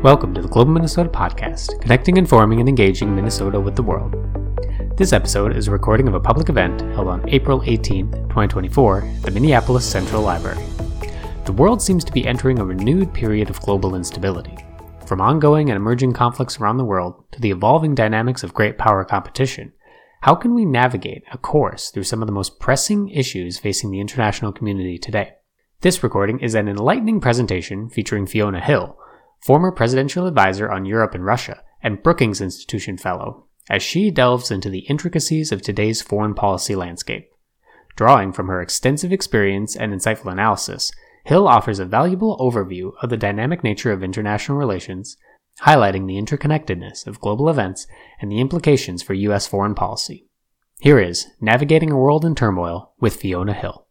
Welcome to the Global Minnesota Podcast, connecting, informing, and engaging Minnesota with the world. This episode is a recording of a public event held on April 18, 2024, at the Minneapolis Central Library. The world seems to be entering a renewed period of global instability. From ongoing and emerging conflicts around the world to the evolving dynamics of great power competition, how can we navigate a course through some of the most pressing issues facing the international community today? This recording is an enlightening presentation featuring Fiona Hill, former presidential advisor on Europe and Russia and Brookings Institution fellow, as she delves into the intricacies of today's foreign policy landscape. Drawing from her extensive experience and insightful analysis, Hill offers a valuable overview of the dynamic nature of international relations, highlighting the interconnectedness of global events and the implications for U.S. foreign policy. Here is Navigating a World in Turmoil with Fiona Hill.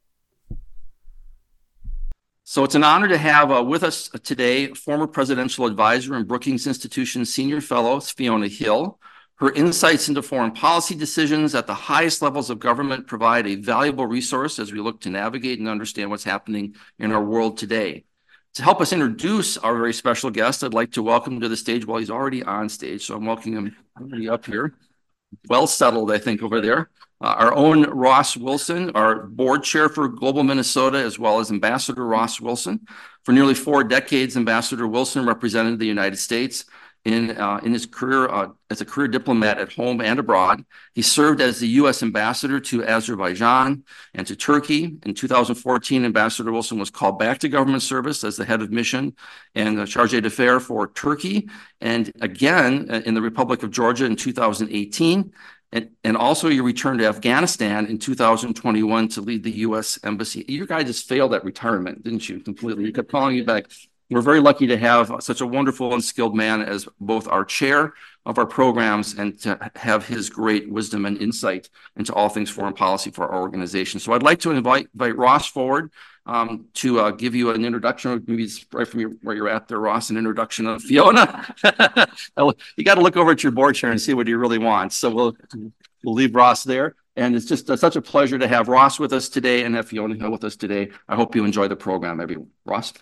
So it's an honor to have with us today former presidential advisor and Brookings Institution senior fellow, Fiona Hill. Her insights into foreign policy decisions at the highest levels of government provide a valuable resource as we look to navigate and understand what's happening in our world today. To help us introduce our very special guest, I'd like to welcome him to the stage. Well, he's already on stage, so I'm welcoming him already up here. Well settled, I think, over there. Our own Ross Wilson, our board chair for Global Minnesota, as well as Ambassador Ross Wilson. For nearly 4 decades, Ambassador Wilson represented the United States in his career as a career diplomat at home and abroad. He served as the U.S. ambassador to Azerbaijan and to Turkey. In 2014, Ambassador Wilson was called back to government service as the head of mission and chargé d'affaires for Turkey, and again in the Republic of Georgia in 2018. And also you returned to Afghanistan in 2021 to lead the U.S. Embassy. You guys just failed at retirement, didn't you, completely? You kept calling you back. We're very lucky to have such a wonderful and skilled man as both our chair of our programs and to have his great wisdom and insight into all things foreign policy for our organization. So I'd like to invite Ross forward to give you an introduction, maybe right from where you're at there, Ross, an introduction of Fiona. You got to look over at your board chair and see what he really wants. So we'll leave Ross there. And it's just such a pleasure to have Ross with us today and have Fiona with us today. I hope you enjoy the program, everyone. Ross?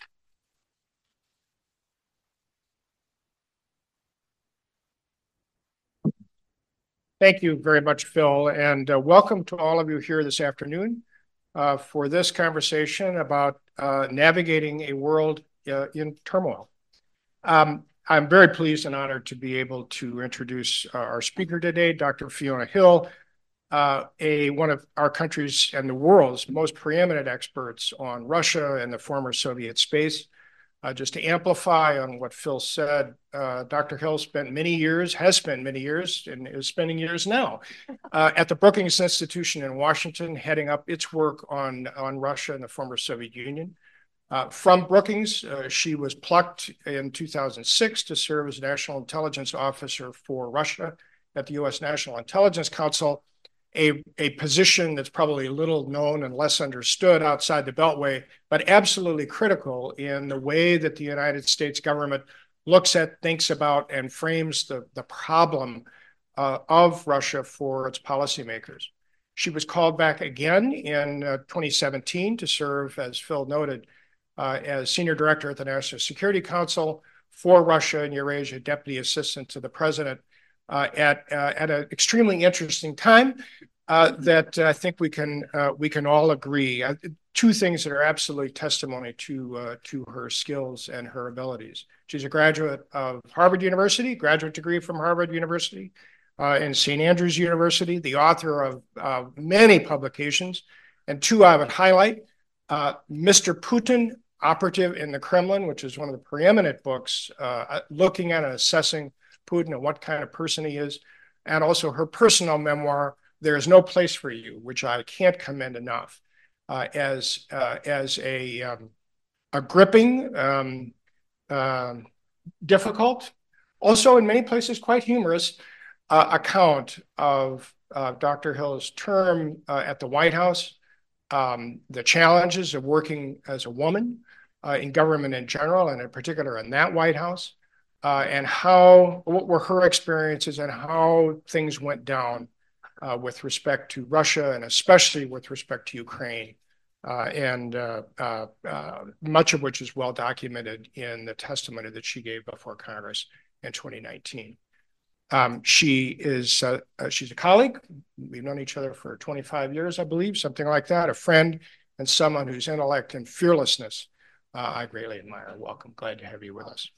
Thank you very much, Phil, and welcome to all of you here this afternoon for this conversation about navigating a world in turmoil. I'm very pleased and honored to be able to introduce our speaker today, Dr. Fiona Hill, one of our country's and the world's most preeminent experts on Russia and the former Soviet space. Just to amplify on what Phil said, Dr. Hill has spent many years, and is spending years now at the Brookings Institution in Washington, heading up its work on Russia and the former Soviet Union. From Brookings, she was plucked in 2006 to serve as National Intelligence Officer for Russia at the U.S. National Intelligence Council, a position that's probably little known and less understood outside the Beltway, but absolutely critical in the way that the United States government looks at, thinks about, and frames the problem of Russia for its policymakers. She was called back again in 2017 to serve, as Phil noted, as Senior Director at the National Security Council for Russia and Eurasia, Deputy Assistant to the President, at an extremely interesting time that I think we can all agree. 2 things that are absolutely testimony to her skills and her abilities. She's a graduate of Harvard University, graduate degree from Harvard University and St. Andrews University, the author of many publications, and 2 I would highlight. Mr. Putin, Operative in the Kremlin, which is one of the preeminent books looking at and assessing Putin and what kind of person he is, and also her personal memoir, There Is No Place for You, which I can't commend enough as a gripping, difficult, also in many places quite humorous account of Dr. Hill's term at the White House, the challenges of working as a woman in government in general, and in particular in that White House, and what were her experiences and how things went down with respect to Russia and especially with respect to Ukraine and much of which is well documented in the testimony that she gave before Congress in 2019. She's a colleague. We've known each other for 25 years, I believe, something like that, a friend and someone whose intellect and fearlessness I greatly admire. Welcome. Glad to have you with us.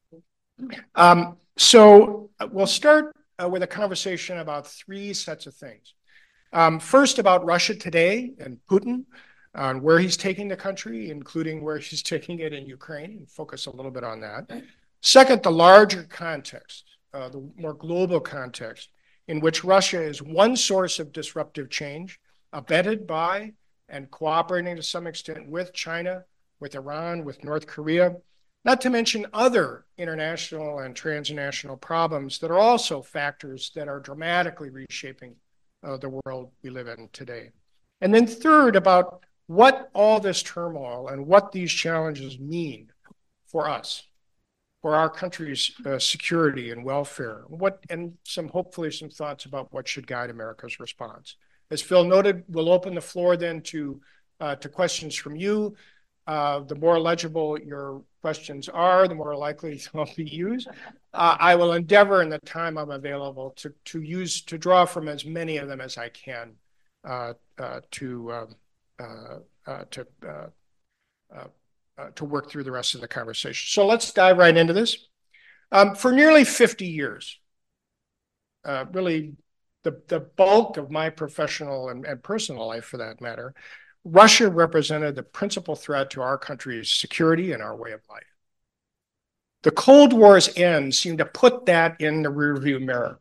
So we'll start with a conversation about three sets of things. First, about Russia today and Putin, on where he's taking the country, including where he's taking it in Ukraine, and focus a little bit on that. Second, the larger context, the more global context, in which Russia is one source of disruptive change, abetted by and cooperating to some extent with China, with Iran, with North Korea, not to mention other international and transnational problems that are also factors that are dramatically reshaping the world we live in today. And then third, about what all this turmoil and what these challenges mean for us, for our country's security and welfare, and hopefully some thoughts about what should guide America's response. As Phil noted, we'll open the floor then to questions from you. The more legible your questions are, the more likely they'll be used. I will endeavor in the time I'm available to draw from as many of them as I can to work through the rest of the conversation. So let's dive right into this. For nearly 50 years, really the bulk of my professional and personal life, for that matter, Russia represented the principal threat to our country's security and our way of life. The Cold War's end seemed to put that in the rearview mirror.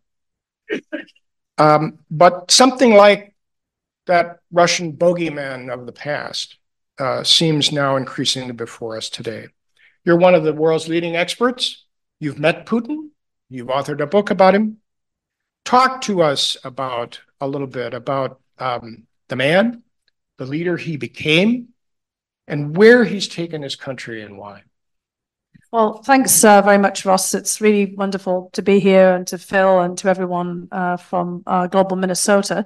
But something like that Russian bogeyman of the past seems now increasingly before us today. You're one of the world's leading experts. You've met Putin. You've authored a book about him. Talk to us a little bit about the man, the leader he became, and where he's taken his country and why. Well, thanks very much, Ross. It's really wonderful to be here, and to Phil and to everyone from Global Minnesota.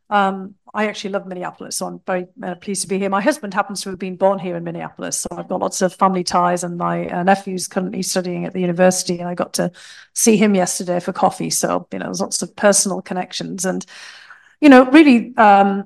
I actually love Minneapolis, so I'm very pleased to be here. My husband happens to have been born here in Minneapolis, so I've got lots of family ties, and my nephew's currently studying at the university, and I got to see him yesterday for coffee. So, there's lots of personal connections. And, really,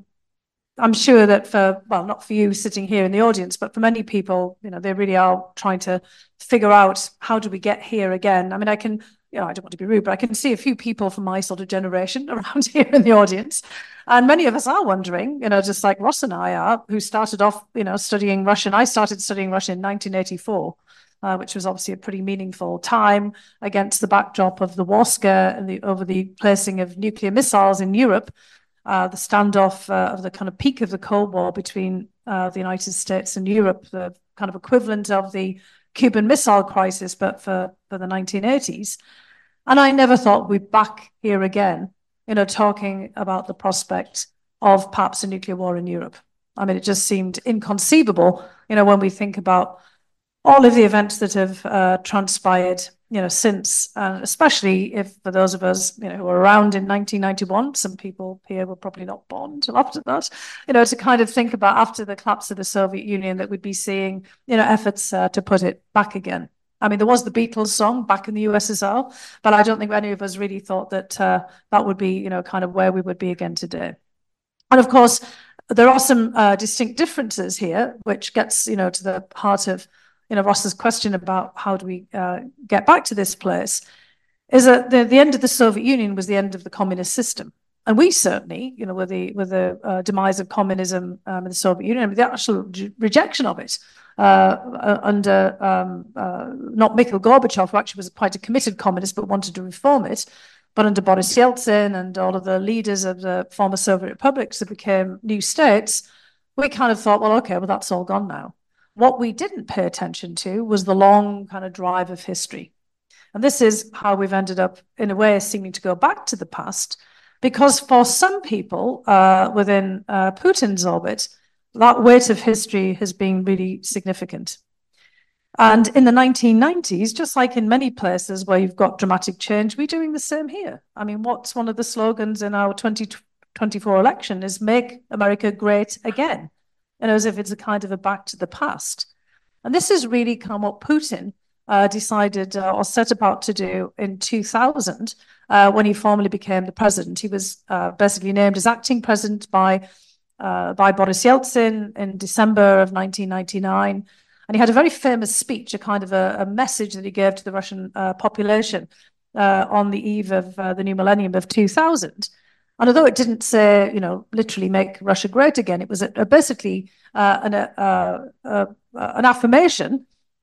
I'm sure that not for you sitting here in the audience, but for many people, they really are trying to figure out, how do we get here again? I mean, I can, I don't want to be rude, but I can see a few people from my sort of generation around here in the audience. And many of us are wondering, just like Ross and I are, who started off, studying Russian. I started studying Russian in 1984, which was obviously a pretty meaningful time against the backdrop of the war scare and over the placing of nuclear missiles in Europe. The standoff of the kind of peak of the Cold War between the United States and Europe, the kind of equivalent of the Cuban Missile Crisis, but for the 1980s. And I never thought we'd be back here again, talking about the prospect of perhaps a nuclear war in Europe. I mean, it just seemed inconceivable, when we think about all of the events that have transpired, since, especially if for those of us, who were around in 1991, some people here were probably not born until after that, to kind of think about after the collapse of the Soviet Union that we'd be seeing, efforts to put it back again. I mean, there was the Beatles song, Back in the USSR, but I don't think any of us really thought that that would be, kind of where we would be again today. And of course, there are some distinct differences here, which gets, to the heart of Ross's question about how do we get back to this place, is that the end of the Soviet Union was the end of the communist system. And we certainly, with the demise of communism in the Soviet Union, the actual rejection of it under not Mikhail Gorbachev, who actually was quite a committed communist but wanted to reform it, but under Boris Yeltsin and all of the leaders of the former Soviet republics that became new states, we kind of thought, well, okay, well, that's all gone now. What we didn't pay attention to was the long kind of drive of history. And this is how we've ended up, in a way, seeming to go back to the past, because for some people within Putin's orbit, that weight of history has been really significant. And in the 1990s, just like in many places where you've got dramatic change, we're doing the same here. I mean, what's one of the slogans in our 2024 election is "Make America Great Again." and as if it's a kind of a back to the past. And this is really kind of what Putin decided or set about to do in 2000 when he formally became the president. He was basically named as acting president by Boris Yeltsin in December of 1999. And he had a very famous speech, a kind of a message that he gave to the Russian population on the eve of the new millennium of 2000. And although it didn't say, literally make Russia great again, it was basically an affirmation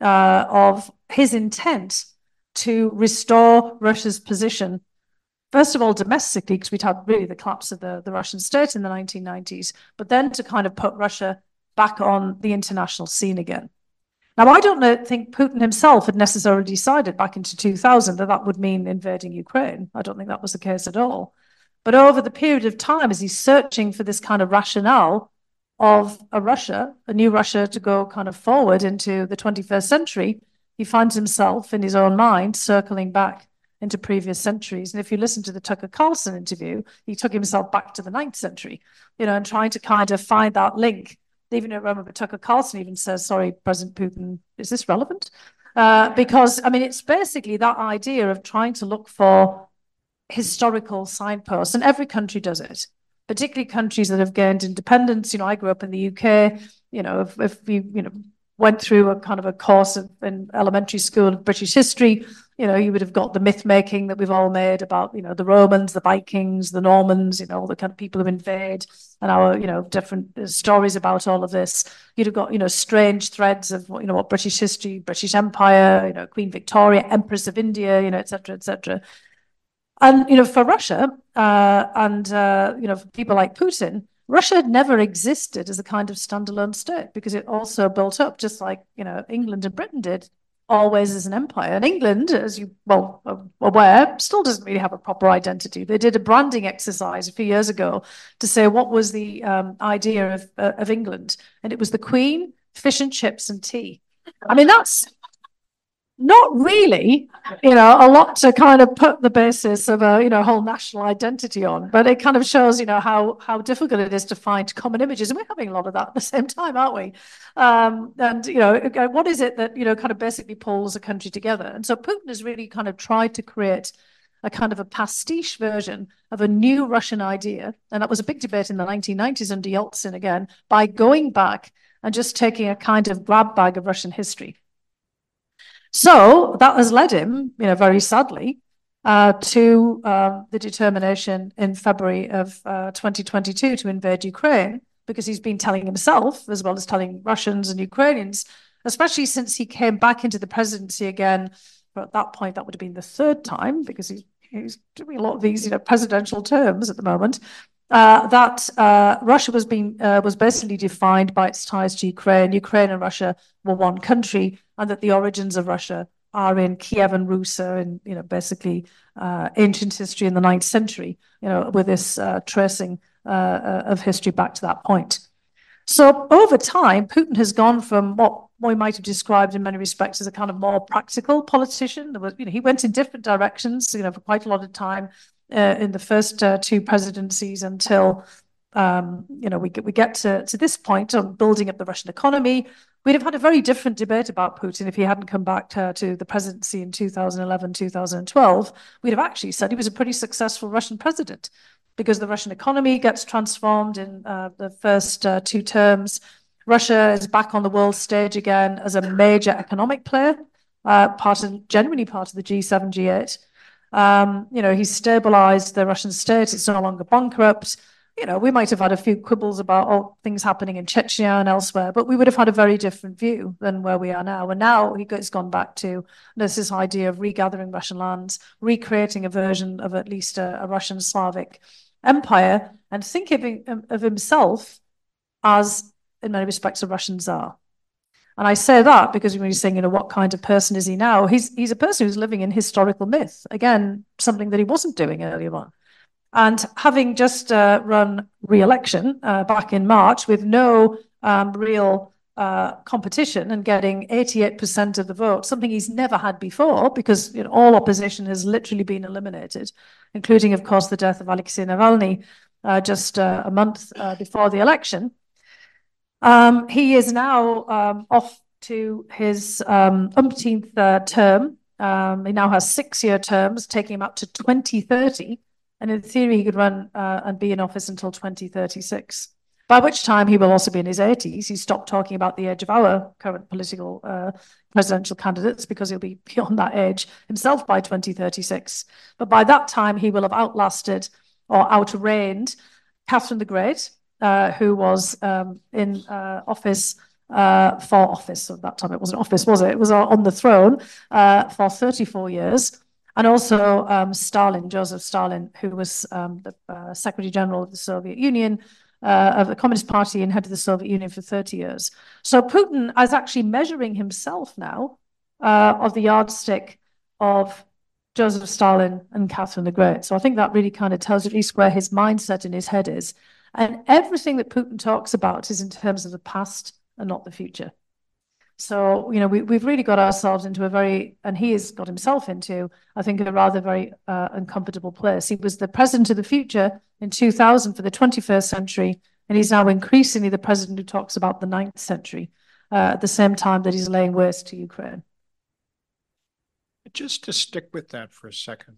of his intent to restore Russia's position, first of all, domestically, because we'd had really the collapse of the Russian state in the 1990s, but then to kind of put Russia back on the international scene again. Now, I don't think Putin himself had necessarily decided back into 2000 that would mean invading Ukraine. I don't think that was the case at all. But over the period of time, as he's searching for this kind of rationale of a new Russia to go kind of forward into the 21st century, he finds himself in his own mind circling back into previous centuries. And if you listen to the Tucker Carlson interview, he took himself back to the 9th century, and trying to kind of find that link. Even I remember Tucker Carlson even says, sorry, President Putin, is this relevant? Because, it's basically that idea of trying to look for historical signposts, and every country does it, particularly countries that have gained independence. I grew up in the UK. If we, went through a kind of a course in elementary school of British history, you would have got the myth making that we've all made about, the Romans, the Vikings, the Normans, all the kind of people who invade, and our, different stories about all of this. You'd have got, strange threads of, what British history, British Empire, Queen Victoria, Empress of India, et cetera, et cetera. And, for Russia and, for people like Putin, Russia had never existed as a kind of standalone state because it also built up, just like, England and Britain did, always as an empire. And England, as you are aware, still doesn't really have a proper identity. They did a branding exercise a few years ago to say what was the idea of England. And it was the Queen, fish and chips and tea. That's not really, a lot to kind of put the basis of a, whole national identity on, but it kind of shows, how difficult it is to find common images. And we're having a lot of that at the same time, aren't we? And, what is it that, kind of basically pulls a country together? And so Putin has really kind of tried to create a kind of a pastiche version of a new Russian idea. And that was a big debate in the 1990s under Yeltsin again, by going back and just taking a kind of grab bag of Russian history. So that has led him, very sadly, to the determination in February of 2022 to invade Ukraine, because he's been telling himself, as well as telling Russians and Ukrainians, especially since he came back into the presidency again. But at that point, that would have been the third time, because he's doing a lot of these, presidential terms at the moment. That Russia was basically defined by its ties to Ukraine. Ukraine and Russia were one country, and that the origins of Russia are in Kiev and Rusa, and basically ancient history in the 9th century. With this tracing of history back to that point. So over time, Putin has gone from what we might have described in many respects as a kind of more practical politician. He went in different directions, for quite a lot of time. In the first two presidencies until, we get to this point on building up the Russian economy. We'd have had a very different debate about Putin if he hadn't come back to the presidency in 2011, 2012. We'd have actually said he was a pretty successful Russian president, because the Russian economy gets transformed in the first two terms. Russia is back on the world stage again as a major economic player, genuinely part of the G7, G8. He's stabilized the Russian state. It's no longer bankrupt. We might have had a few quibbles about things happening in Chechnya and elsewhere, but we would have had a very different view than where we are now. And now he's gone back to this idea of regathering Russian lands, recreating a version of at least a Russian Slavic empire, and thinking of himself as, in many respects, a Russian Tsar. And I say that because when you're saying, what kind of person is he now? He's a person who's living in historical myth. Again, something that he wasn't doing earlier on. And having just run re-election back in March with no real competition and getting 88% of the vote, something he's never had before, because all opposition has literally been eliminated, including, of course, the death of Alexei Navalny just a month before the election. He is now off to his umpteenth term. He now has 6-year terms, taking him up to 2030. And in theory, he could run and be in office until 2036, by which time he will also be in his 80s. He stopped talking about the age of our current political presidential candidates because he'll be beyond that age himself by 2036. But by that time, he will have outlasted or outreigned Catherine the Great, who was in office for office. So at that time, it wasn't office, was it? It was on the throne for 34 years. And also Stalin, Joseph Stalin, who was the Secretary General of the Soviet Union, of the Communist Party, and head of the Soviet Union for 30 years. So Putin is actually measuring himself now of the yardstick of Joseph Stalin and Catherine the Great. So I think that really kind of tells you at least where his mindset in his head is. And everything that Putin talks about is in terms of the past and not the future. So, you know, we've really got ourselves into a very, and he has got himself into, I think, a rather very uncomfortable place. He was the president of the future in 2000 for the 21st century, and he's now increasingly the president who talks about the 9th century at the same time that he's laying waste to Ukraine. Just to stick with that for a second,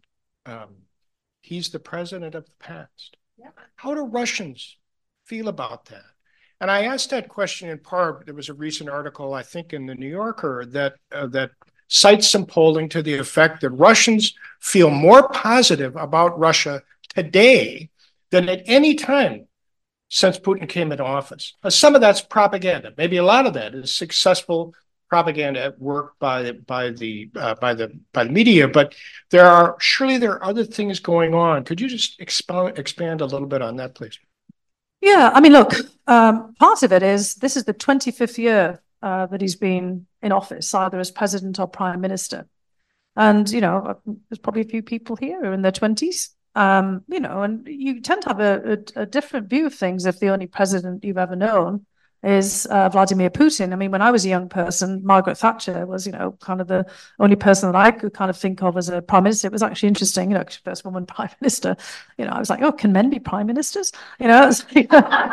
he's the president of the past. Yeah. How do Russians feel about that? And I asked that question in part. There was a recent article, I think, in the New Yorker that cites some polling to the effect that Russians feel more positive about Russia today than at any time since Putin came into office. Some of that's propaganda. Maybe a lot of that is successful propaganda at work by the media. But there are other things going on. Could you just expand a little bit on that, please? Yeah, I mean, look, part of it is this is the 25th year that he's been in office, either as president or prime minister. And, you know, there's probably a few people here who are in their 20s, you know, and you tend to have a different view of things if the only president you've ever known is Vladimir Putin. I mean, when I was a young person, Margaret Thatcher was, you know, kind of the only person that I could kind of think of as a prime minister. It was actually interesting, you know, first woman prime minister. You know, I was like, oh, can men be prime ministers? You know, it's like,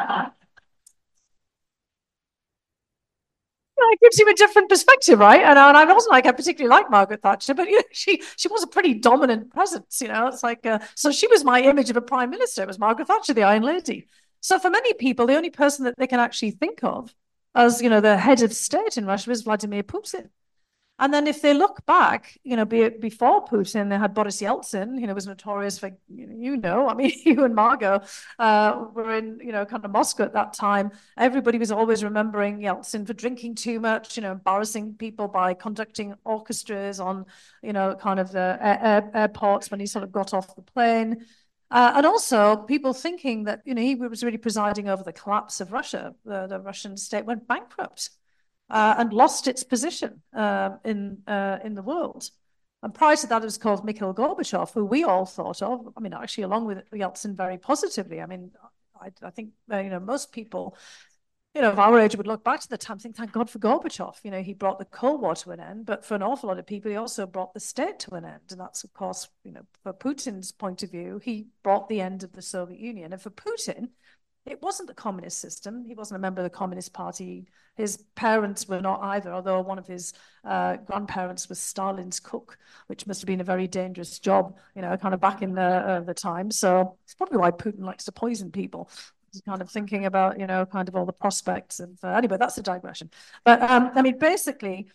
it gives you a different perspective, right? And I wasn't like I particularly like Margaret Thatcher, but you know, she was a pretty dominant presence. You know, it's like so she was my image of a prime minister. It was Margaret Thatcher, the Iron Lady. So for many people, the only person that they can actually think of as, you know, the head of state in Russia is Vladimir Putin. And then if they look back, you know, before Putin, they had Boris Yeltsin, you know, was notorious for, you know, I mean, you and Margot were in, you know, kind of Moscow at that time. Everybody was always remembering Yeltsin for drinking too much, you know, embarrassing people by conducting orchestras on, you know, kind of the airports when he sort of got off the plane. And also people thinking that, you know, he was really presiding over the collapse of Russia. The Russian state went bankrupt. And lost its position in the world. And prior to that, it was called Mikhail Gorbachev, who we all thought of, I mean, actually, along with Yeltsin, very positively. I mean, I think, you know, most people, you know, of our age would look back to the time and think, thank God for Gorbachev. You know, he brought the Cold War to an end, but for an awful lot of people, he also brought the state to an end. And that's, of course, you know, for Putin's point of view, he brought the end of the Soviet Union. And for Putin, it wasn't the communist system. He wasn't a member of the Communist Party. His parents were not either, although one of his grandparents was Stalin's cook, which must have been a very dangerous job, you know, kind of back in the time. So it's probably why Putin likes to poison people. He's kind of thinking about, you know, kind of all the prospects of, anyway, that's a digression. But I mean, basically,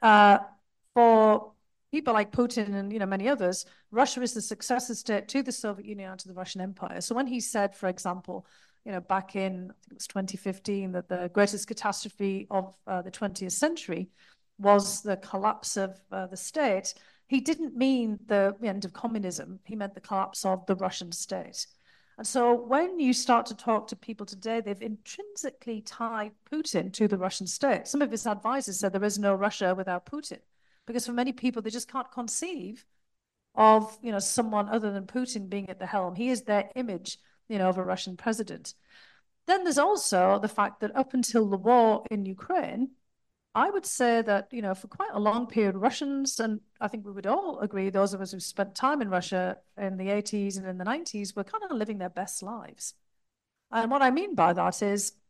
for people like Putin and, you know, many others, Russia is the successor state to the Soviet Union and to the Russian Empire. So when he said, for example, you know, back in, I think it was 2015, that the greatest catastrophe of the 20th century was the collapse of the state, he didn't mean the end of communism. He meant the collapse of the Russian state. And so when you start to talk to people today, they've intrinsically tied Putin to the Russian state. Some of his advisors said there is no Russia without Putin, because for many people, they just can't conceive of, you know, someone other than Putin being at the helm. He is their image, you know, of a Russian president. Then there's also the fact that up until the war in Ukraine, I would say that, you know, for quite a long period, Russians, and I think we would all agree, those of us who spent time in Russia in the 80s and in the 90s, were kind of living their best lives. And what I mean by that is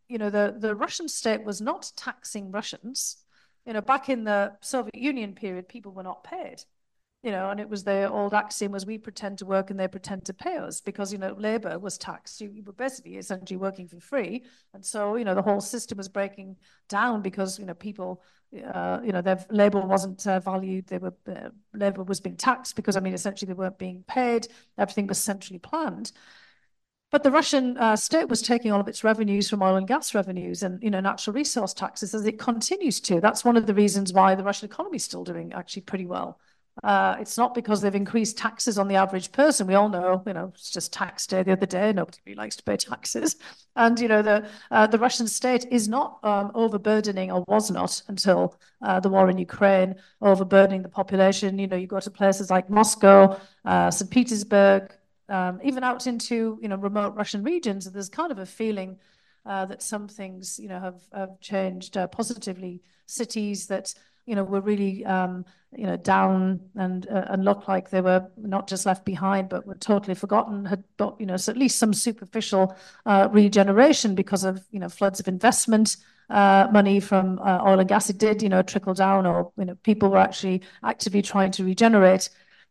the Russian state was not taxing Russians. Back in the Soviet Union period, people were not paid. And it was the old axiom was we pretend to work and they pretend to pay us because, labor was taxed. You were basically essentially working for free. And so, the whole system was breaking down because, people, their labor wasn't valued. Labor was being taxed because, essentially they weren't being paid. Everything was centrally planned. But the Russian state was taking all of its revenues from oil and gas revenues and, natural resource taxes as it continues to. That's one of the reasons why the Russian economy is still doing actually pretty well. It's not because they've increased taxes on the average person. We all know, it's just tax day the other day. Nobody really likes to pay taxes. And, the Russian state is not overburdening, or was not until the war in Ukraine, overburdening the population. You go to places like Moscow, St. Petersburg, even out into, remote Russian regions, there's kind of a feeling that some things, have changed positively. Cities that, were really, down and looked like they were not just left behind, but were totally forgotten, had got, so at least some superficial regeneration because of, floods of investment, money from oil and gas. It did, trickle down, or, people were actually actively trying to regenerate.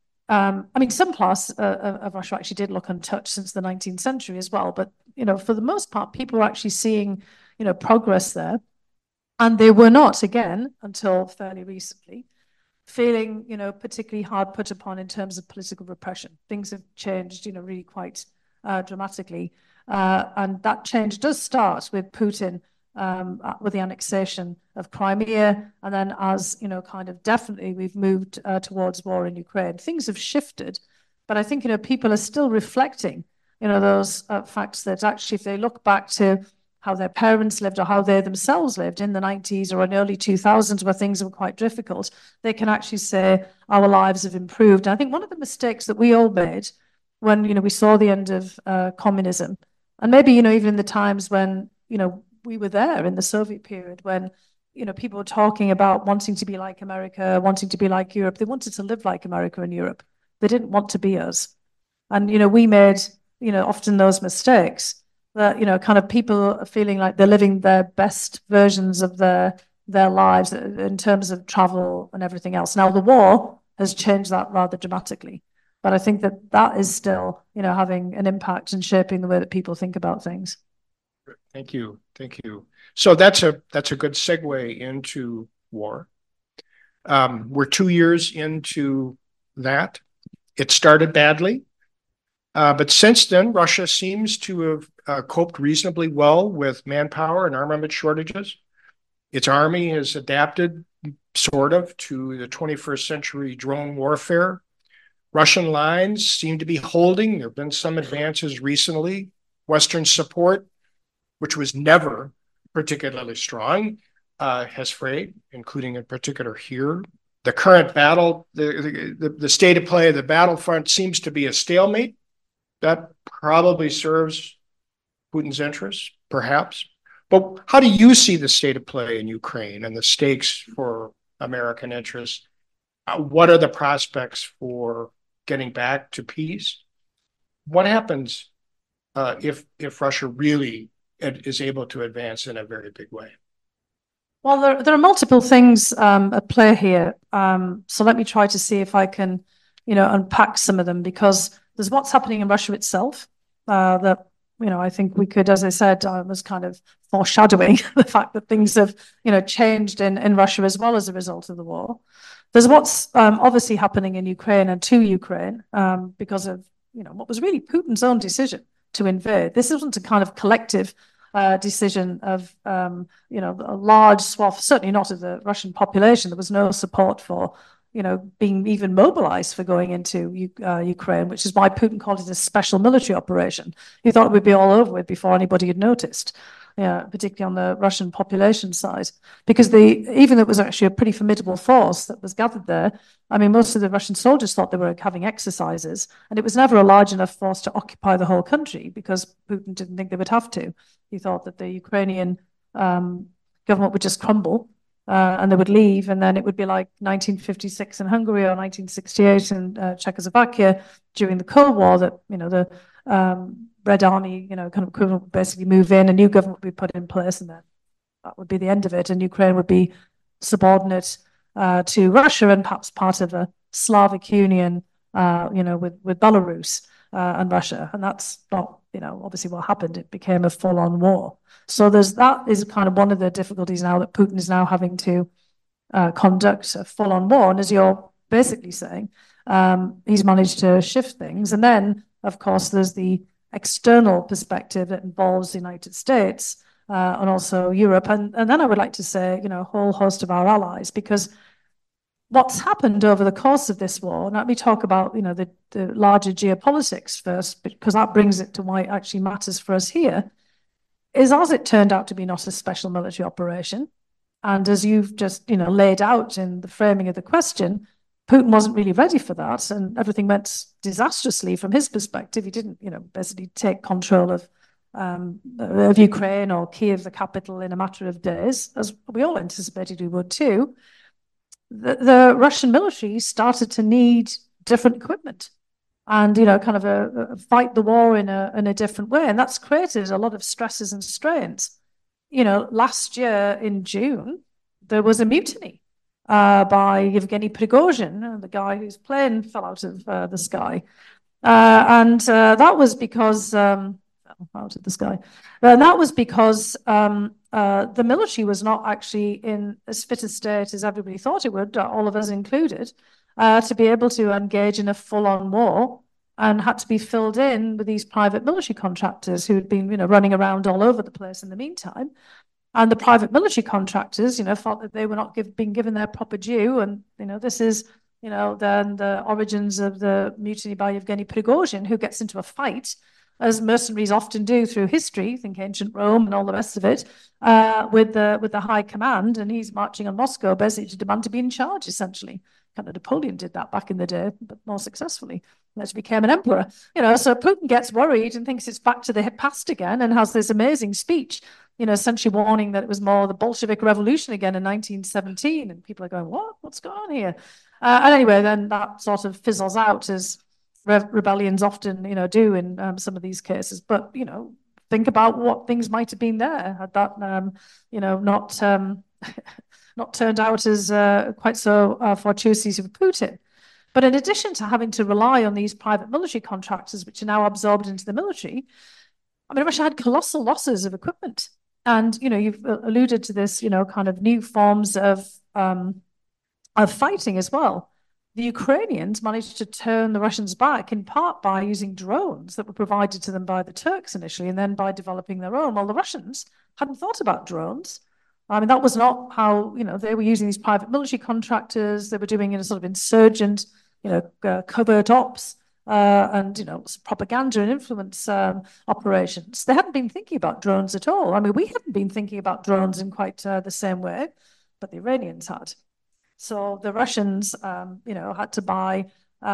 Some parts of Russia actually did look untouched since the 19th century as well. But, for the most part, people were actually seeing, progress there. And they were not, again, until fairly recently, feeling, particularly hard put upon in terms of political repression. Things have changed, really quite dramatically. And that change does start with Putin, with the annexation of Crimea. And then as, kind of definitely we've moved towards war in Ukraine. Things have shifted. But I think, people are still reflecting, those facts that actually if they look back to how their parents lived or how they themselves lived in the 90s or in early 2000s where things were quite difficult, they can actually say our lives have improved. And I think one of the mistakes that we all made when, we saw the end of communism, and maybe, even in the times when, we were there in the Soviet period when, people were talking about wanting to be like America, wanting to be like Europe. They wanted to live like America and Europe. They didn't want to be us. And, we made, often those mistakes. That, kind of people are feeling like they're living their best versions of their lives in terms of travel and everything else. Now, the war has changed that rather dramatically. But I think that is still, having an impact and shaping the way that people think about things. Thank you. Thank you. So that's a good segue into war. We're 2 years into that. It started badly. But since then, Russia seems to have coped reasonably well with manpower and armament shortages. Its army has adapted, sort of, to the 21st century drone warfare. Russian lines seem to be holding. There have been some advances recently. Western support, which was never particularly strong, has frayed, including in particular here. The current battle, the state of play of the battlefront seems to be a stalemate. That probably serves Putin's interests, perhaps. But how do you see the state of play in Ukraine and the stakes for American interests? What are the prospects for getting back to peace? What happens if Russia really is able to advance in a very big way? Well, there are multiple things at play here. So let me try to see if I can, unpack some of them, because there's what's happening in Russia itself that, I think we could, as I said, I was kind of foreshadowing the fact that things have, changed in Russia as well as a result of the war. There's what's obviously happening in Ukraine and to Ukraine because of, what was really Putin's own decision to invade. This wasn't a kind of collective decision of, a large swath, certainly not of the Russian population. There was no support for, being even mobilized for going into Ukraine, which is why Putin called it a special military operation. He thought it would be all over with before anybody had noticed, particularly on the Russian population side, because even though it was actually a pretty formidable force that was gathered there, most of the Russian soldiers thought they were having exercises, and it was never a large enough force to occupy the whole country because Putin didn't think they would have to. He thought that the Ukrainian government would just crumble and they would leave, and then it would be like 1956 in Hungary or 1968 in Czechoslovakia during the Cold War, that Red Army, kind of equivalent would basically move in, a new government would be put in place, and then that would be the end of it. And Ukraine would be subordinate to Russia and perhaps part of a Slavic Union, with Belarus and Russia. And that's not, obviously what happened. It became a full-on war. So that is kind of one of the difficulties now, that Putin is now having to conduct a full-on war. And as you're basically saying, he's managed to shift things. And then, of course, there's the external perspective that involves the United States and also Europe. And then I would like to say, a whole host of our allies, because what's happened over the course of this war, and let me talk about, the larger geopolitics first, because that brings it to why it actually matters for us here, is as it turned out to be not a special military operation. And as you've just, laid out in the framing of the question, Putin wasn't really ready for that, and everything went disastrously from his perspective. He didn't, basically take control of Ukraine or Kiev, the capital, in a matter of days, as we all anticipated he would too. The Russian military started to need different equipment and, kind of fight the war in a different way. And that's created a lot of stresses and strains. Last year in June, there was a mutiny by Yevgeny Prigozhin, the guy whose plane fell out of the sky. And that was because out of the sky. And that was because the military was not actually in as fit a state as everybody thought it would, all of us included, to be able to engage in a full-on war, and had to be filled in with these private military contractors who had been, running around all over the place in the meantime. And the private military contractors, thought that they were not being given their proper due. And, this is, then the origins of the mutiny by Yevgeny Prigozhin, who gets into a fight, as mercenaries often do through history, think ancient Rome and all the rest of it, with the high command. And he's marching on Moscow basically to demand to be in charge, essentially. Kind of Napoleon did that back in the day, but more successfully. He actually became an emperor. So Putin gets worried and thinks it's back to the past again, and has this amazing speech, essentially warning that it was more the Bolshevik Revolution again in 1917. And people are going, what? What's going on here? And anyway, then that sort of fizzles out, as rebellions often, do in some of these cases. But, think about what things might have been there had that, not turned out as quite so fortuitously for Putin. But in addition to having to rely on these private military contractors, which are now absorbed into the military, Russia had colossal losses of equipment. And, you've alluded to this, kind of new forms of fighting as well. The Ukrainians managed to turn the Russians back in part by using drones that were provided to them by the Turks initially, and then by developing their own. Well, the Russians hadn't thought about drones. That was not how, they were using these private military contractors. They were doing sort of insurgent, covert ops and, propaganda and influence operations. They hadn't been thinking about drones at all. We hadn't been thinking about drones in quite the same way, but the Iranians had. So the Russians, had to buy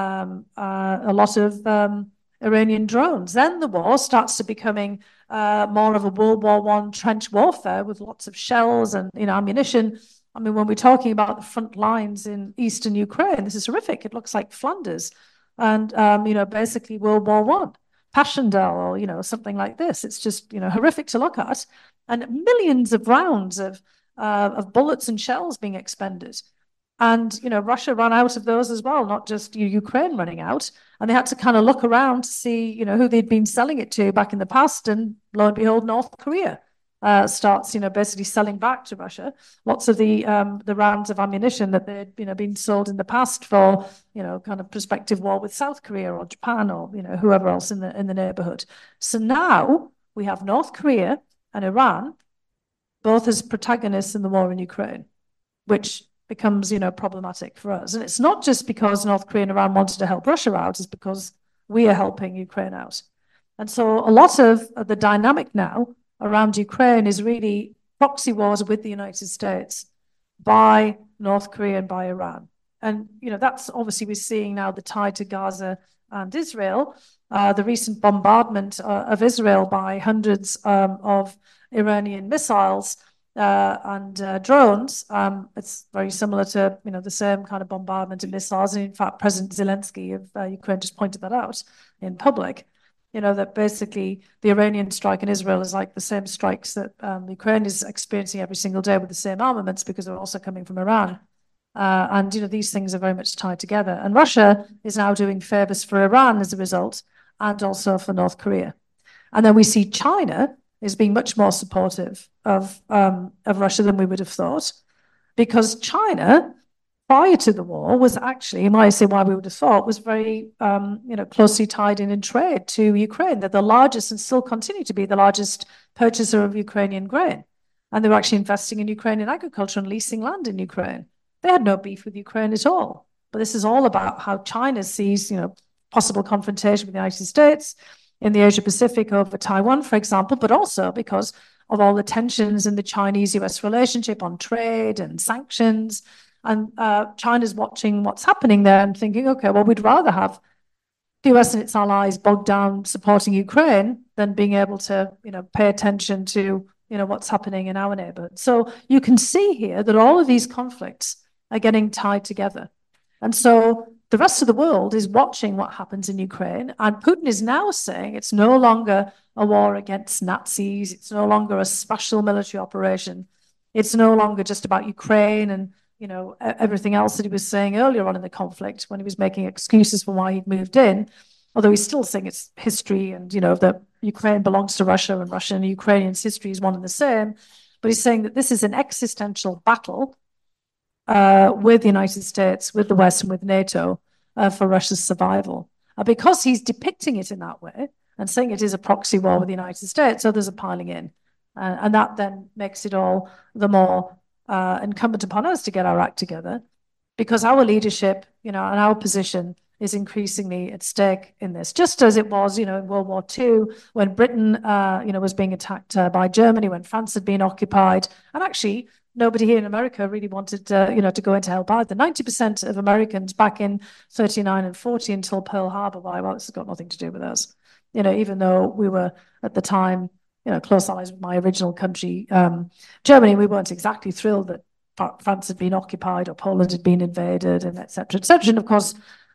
a lot of Iranian drones. Then the war starts to becoming more of a World War I trench warfare with lots of shells and ammunition. When we're talking about the front lines in eastern Ukraine, this is horrific. It looks like Flanders, and basically World War I, Passchendaele, or something like this. It's just horrific to look at, and millions of rounds of bullets and shells being expended. And, Russia ran out of those as well, not just Ukraine running out. And they had to kind of look around to see, who they'd been selling it to back in the past. And lo and behold, North Korea starts, basically selling back to Russia lots of the rounds of ammunition that they'd, been sold in the past for, kind of prospective war with South Korea or Japan or, whoever else in the neighborhood. So now we have North Korea and Iran both as protagonists in the war in Ukraine, which becomes, problematic for us. And it's not just because North Korea and Iran wanted to help Russia out, it's because we are helping Ukraine out. And so a lot of the dynamic now around Ukraine is really proxy wars with the United States by North Korea and by Iran. And, that's obviously we're seeing now the tie to Gaza and Israel, the recent bombardment of Israel by hundreds of Iranian missiles and drones. It's very similar to, the same kind of bombardment of missiles. And in fact, President Zelensky of Ukraine just pointed that out in public. that basically the Iranian strike in Israel is like the same strikes that Ukraine is experiencing every single day with the same armaments because they're also coming from Iran. And these things are very much tied together. And Russia is now doing favors for Iran as a result, and also for North Korea. And then we see China is being much more supportive of Russia than we would have thought, because China, prior to the war, was actually, you might say why we would have thought, was very closely tied in trade to Ukraine. They're the largest and still continue to be the largest purchaser of Ukrainian grain. And they were actually investing in Ukrainian agriculture and leasing land in Ukraine. They had no beef with Ukraine at all. But this is all about how China sees, possible confrontation with the United States in the Asia Pacific over Taiwan, for example, but also because of all the tensions in the Chinese-US relationship on trade and sanctions. And China's watching what's happening there and thinking, okay, well, we'd rather have the US and its allies bogged down supporting Ukraine than being able to, pay attention to, what's happening in our neighborhood. So you can see here that all of these conflicts are getting tied together. And so the rest of the world is watching what happens in Ukraine. And Putin is now saying it's no longer a war against Nazis. It's no longer a special military operation. It's no longer just about Ukraine and, everything else that he was saying earlier on in the conflict when he was making excuses for why he'd moved in. Although he's still saying it's history and, that Ukraine belongs to Russia and Russia and Ukrainians' history is one and the same. But he's saying that this is an existential battle with the United States, with the West, and with NATO for Russia's survival. Because he's depicting it in that way and saying it is a proxy war with the United States, others are piling in. And that then makes it all the more incumbent upon us to get our act together, because our leadership, and our position is increasingly at stake in this, just as it was, in World War II, when Britain, was being attacked by Germany, when France had been occupied, and actually nobody here in America really wanted, to go into help either. 90% of Americans back in 39 and 40 until Pearl Harbor, well, this has got nothing to do with us. Even though we were at the time, close allies with my original country, Germany, we weren't exactly thrilled that France had been occupied or Poland had been invaded, and et cetera, et cetera. And of course,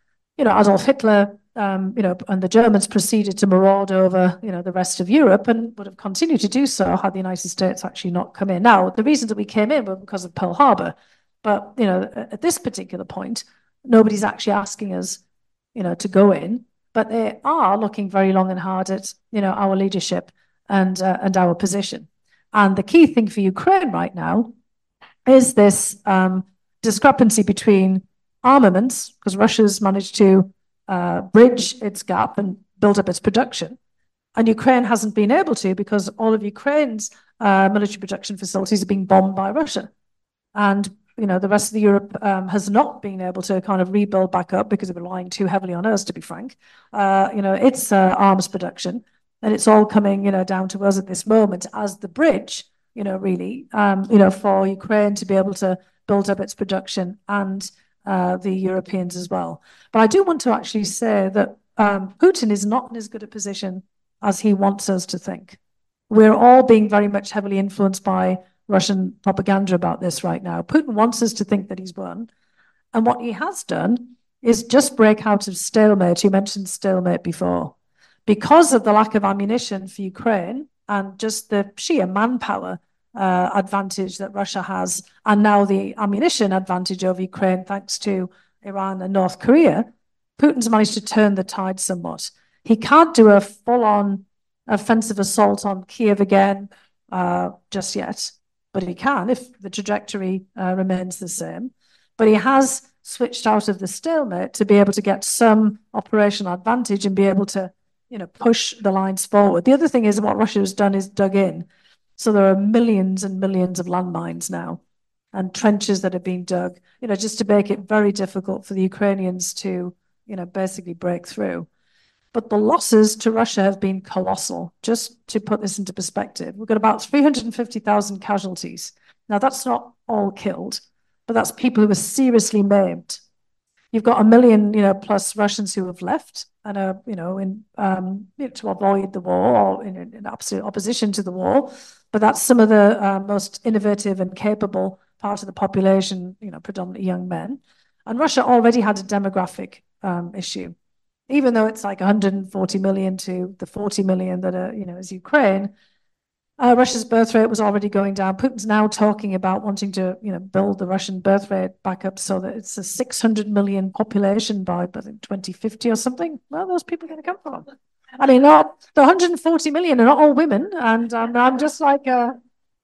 Adolf Hitler, and the Germans proceeded to maraud over, the rest of Europe, and would have continued to do so had the United States actually not come in. Now, the reasons that we came in were because of Pearl Harbor, but, at this particular point, nobody's actually asking us, to go in, but they are looking very long and hard at, our leadership and our position. And the key thing for Ukraine right now is this discrepancy between armaments, because Russia's managed to bridge its gap and build up its production. And Ukraine hasn't been able to, because all of Ukraine's military production facilities are being bombed by Russia. And, the rest of the Europe has not been able to kind of rebuild back up because they're relying too heavily on us, to be frank. It's arms production. And it's all coming, down to us at this moment as the bridge, really, for Ukraine to be able to build up its production and the Europeans as well. But I do want to actually say that Putin is not in as good a position as he wants us to think. We're all being very much heavily influenced by Russian propaganda about this right now. Putin wants us to think that he's won. And what he has done is just break out of stalemate. You mentioned stalemate before. Because of the lack of ammunition for Ukraine and just the sheer manpower advantage that Russia has, and now the ammunition advantage over Ukraine, thanks to Iran and North Korea, Putin's managed to turn the tide somewhat. He can't do a full-on offensive assault on Kiev again just yet, but he can if the trajectory remains the same. But he has switched out of the stalemate to be able to get some operational advantage and be able to push the lines forward. The other thing is what Russia has done is dug in. So there are millions and millions of landmines now and trenches that have been dug, just to make it very difficult for the Ukrainians to, basically break through. But the losses to Russia have been colossal. Just to put this into perspective, we've got about 350,000 casualties. Now, that's not all killed, but that's people who are seriously maimed. You've got 1 million, plus Russians who have left and are, to avoid the war or in absolute opposition to the war. But that's some of the most innovative and capable part of the population, predominantly young men. And Russia already had a demographic issue. even though it's like 140 million to the 40 million that are, is Ukraine. Russia's birth rate was already going down. Putin's now talking about wanting to, build the Russian birth rate back up so that it's a 600 million population by, I think, 2050 or something. Where are those people going to come from? I mean, the 140 million are not all women. And I'm just like, a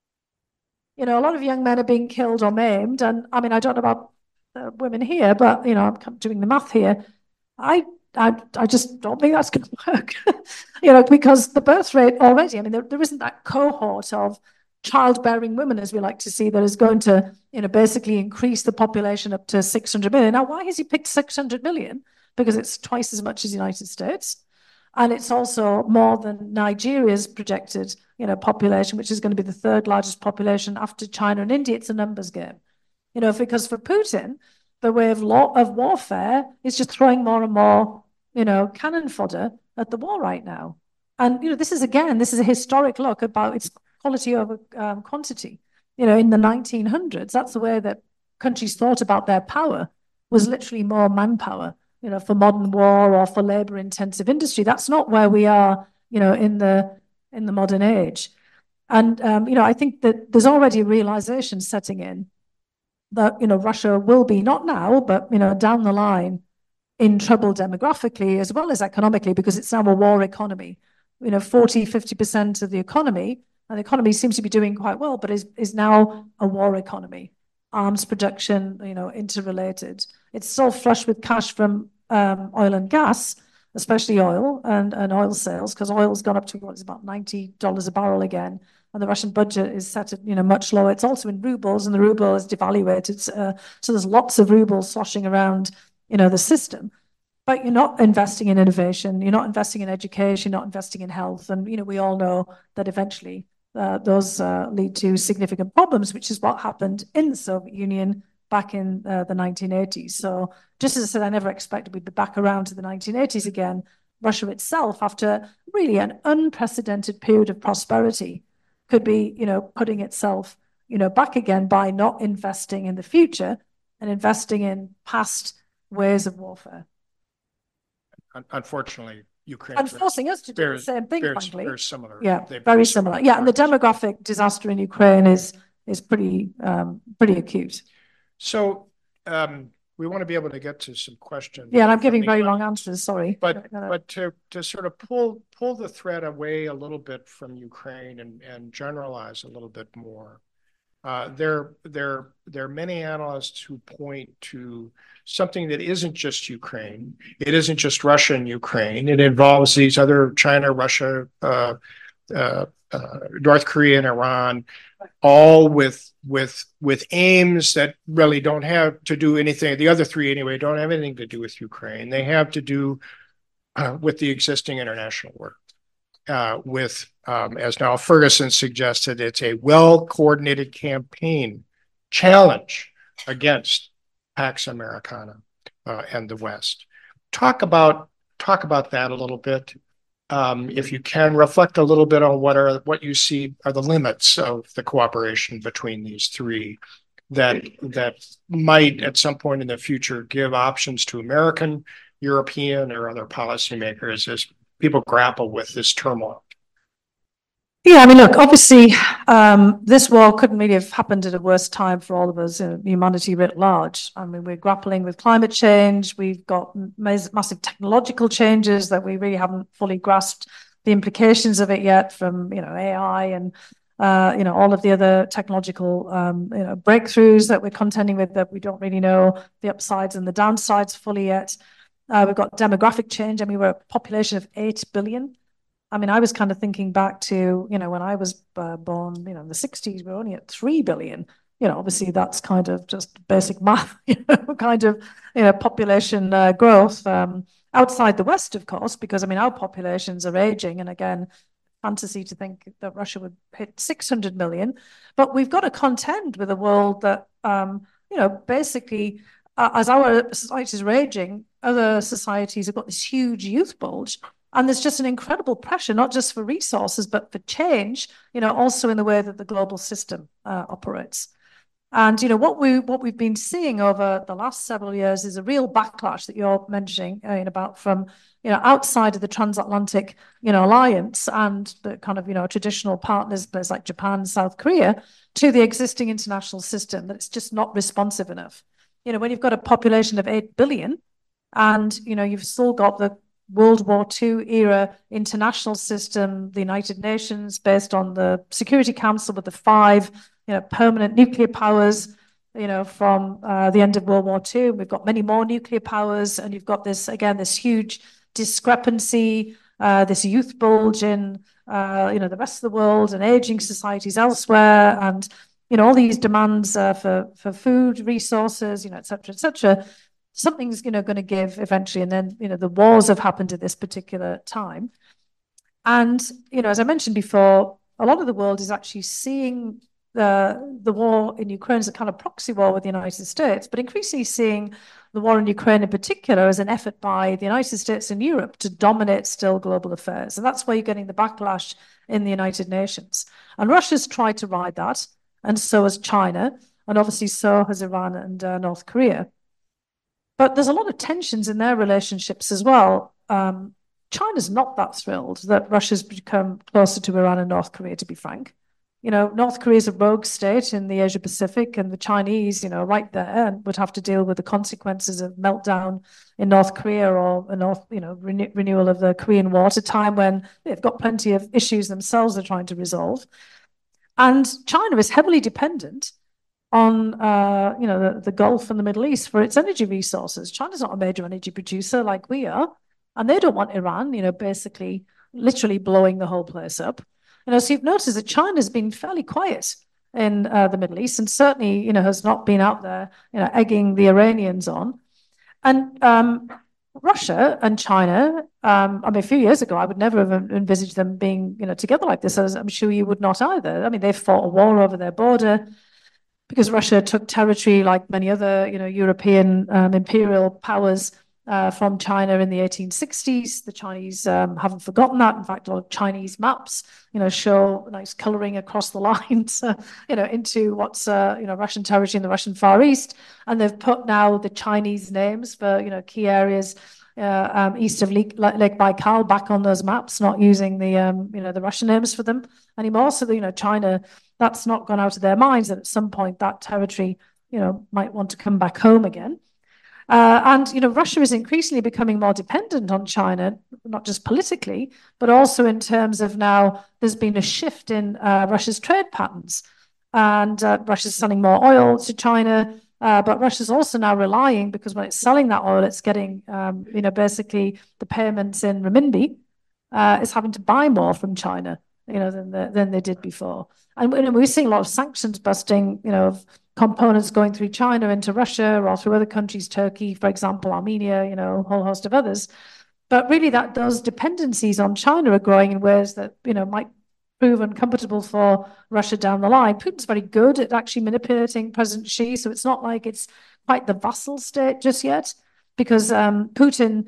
lot of young men are being killed or maimed. And I mean, I don't know about women here, but, I'm doing the math here. I just don't think that's going to work, because the birth rate already, I mean, there isn't that cohort of childbearing women, as we like to see, that is going to, basically increase the population up to 600 million. Now, why has he picked 600 million? Because it's twice as much as the United States. And it's also more than Nigeria's projected, population, which is going to be the third largest population after China and India. It's a numbers game, because for Putin, the way of warfare is just throwing more and more, cannon fodder at the war right now. And, this is a historic look about its quality over quantity. In the 1900s, that's the way that countries thought about their power, was literally more manpower, for modern war or for labor-intensive industry. That's not where we are, in the modern age. And, I think that there's already a realization setting in that, Russia will be, not now, but, down the line, in trouble demographically as well as economically, because it's now a war economy. 40-50% of the economy, and the economy seems to be doing quite well, but is now a war economy. Arms production, interrelated. It's so flush with cash from oil and gas, especially oil and oil sales, because oil's gone up to what is about $90 a barrel again. And the Russian budget is set at, much lower. It's also in rubles, and the ruble is devaluated. So there's lots of rubles sloshing around, the system. But you're not investing in innovation. You're not investing in education. You're not investing in health. And, we all know that eventually those lead to significant problems, which is what happened in the Soviet Union back in the 1980s. So just as I said, I never expected we'd be back around to the 1980s again. Russia itself, after really an unprecedented period of prosperity, could be, putting itself, back again by not investing in the future and investing in past ways of warfare. Unfortunately, Ukraine and forcing us to do the same thing, frankly. Very similar. Yeah, very similar. Yeah, and the demographic disaster in Ukraine is pretty acute. So we want to be able to get to some questions. Yeah, and I'm giving very long answers. Sorry, but to sort of pull the thread away a little bit from Ukraine and generalize a little bit more. There are many analysts who point to something that isn't just Ukraine. It isn't just Russia and Ukraine. It involves these other China, Russia, North Korea, and Iran, all with aims that really don't have to do anything. The other three, anyway, don't have anything to do with Ukraine. They have to do with the existing international work. As Niall Ferguson suggested, it's a well-coordinated campaign challenge against Pax Americana and the West. Talk about that a little bit. If you can, reflect a little bit on what you see are the limits of the cooperation between these three that might at some point in the future give options to American, European, or other policymakers as people grapple with this turmoil. Yeah, I mean, look, obviously, this war couldn't really have happened at a worse time for all of us, humanity writ large. I mean, we're grappling with climate change. We've got massive technological changes that we really haven't fully grasped the implications of it yet, from, AI and, all of the other technological, breakthroughs that we're contending with, that we don't really know the upsides and the downsides fully yet. We've got demographic change. I mean, we're a population of 8 billion. I mean, I was kind of thinking back to, when I was born, in the 60s, we were only at 3 billion. Obviously that's kind of just basic math, kind of, population growth outside the West, of course, because, I mean, our populations are aging. And again, fantasy to think that Russia would hit 600 million. But we've got to contend with a world that, basically, as our societies are aging, other societies have got this huge youth bulge. And there's just an incredible pressure, not just for resources, but for change, also in the way that the global system operates. And what we've been seeing over the last several years is a real backlash that you're mentioning about from outside of the transatlantic alliance and the kind of traditional partners, places like Japan, South Korea, to the existing international system, that it's just not responsive enough. When you've got a population of 8 billion and you've still got the World War II era international system, the United Nations, based on the Security Council with the 5 permanent nuclear powers, from the end of World War II. We've got many more nuclear powers, and you've got this huge discrepancy, this youth bulge in, the rest of the world and aging societies elsewhere, and all these demands for food resources, et cetera, et cetera. Something's going to give eventually, and then the wars have happened at this particular time, and as I mentioned before, a lot of the world is actually seeing the war in Ukraine as a kind of proxy war with the United States, but increasingly seeing the war in Ukraine in particular as an effort by the United States and Europe to dominate still global affairs. And that's why you're getting the backlash in the United Nations. And Russia's tried to ride that, and so has China, and obviously so has Iran and North Korea. But there's a lot of tensions in their relationships as well. China's not that thrilled that Russia's become closer to Iran and North Korea, to be frank. North Korea is a rogue state in the Asia Pacific, and the Chinese, right there, would have to deal with the consequences of meltdown in North Korea or renewal of the Korean War at a time when they've got plenty of issues themselves they're trying to resolve. And China is heavily dependent on the Gulf and the Middle East for its energy resources. China's not a major energy producer like we are, and they don't want Iran, basically literally blowing the whole place up. So you've noticed that China's been fairly quiet in the Middle East, and certainly has not been out there egging the Iranians on. And Russia and China, a few years ago, I would never have envisaged them being together like this, as I'm sure you would not either. They fought a war over their border because Russia took territory like many other, European imperial powers from China in the 1860s. The Chinese haven't forgotten that. In fact, a lot of Chinese maps, show nice coloring across the lines, into what's, Russian territory in the Russian Far East. And they've put now the Chinese names for, key areas east of Lake Baikal back on those maps, not using the, the Russian names for them anymore. So, China, that's not gone out of their minds that at some point that territory, might want to come back home again. And Russia is increasingly becoming more dependent on China, not just politically, but also in terms of now there's been a shift in Russia's trade patterns. And Russia's selling more oil to China, but Russia's also now relying, because when it's selling that oil, it's getting, basically the payments in renminbi, it's having to buy more from China, than they did before. And we're seeing a lot of sanctions busting, of components going through China into Russia or through other countries, Turkey, for example, Armenia, a whole host of others. But really, those dependencies on China are growing in ways that, might prove uncomfortable for Russia down the line. Putin's very good at actually manipulating President Xi, so it's not like it's quite the vassal state just yet, because Putin,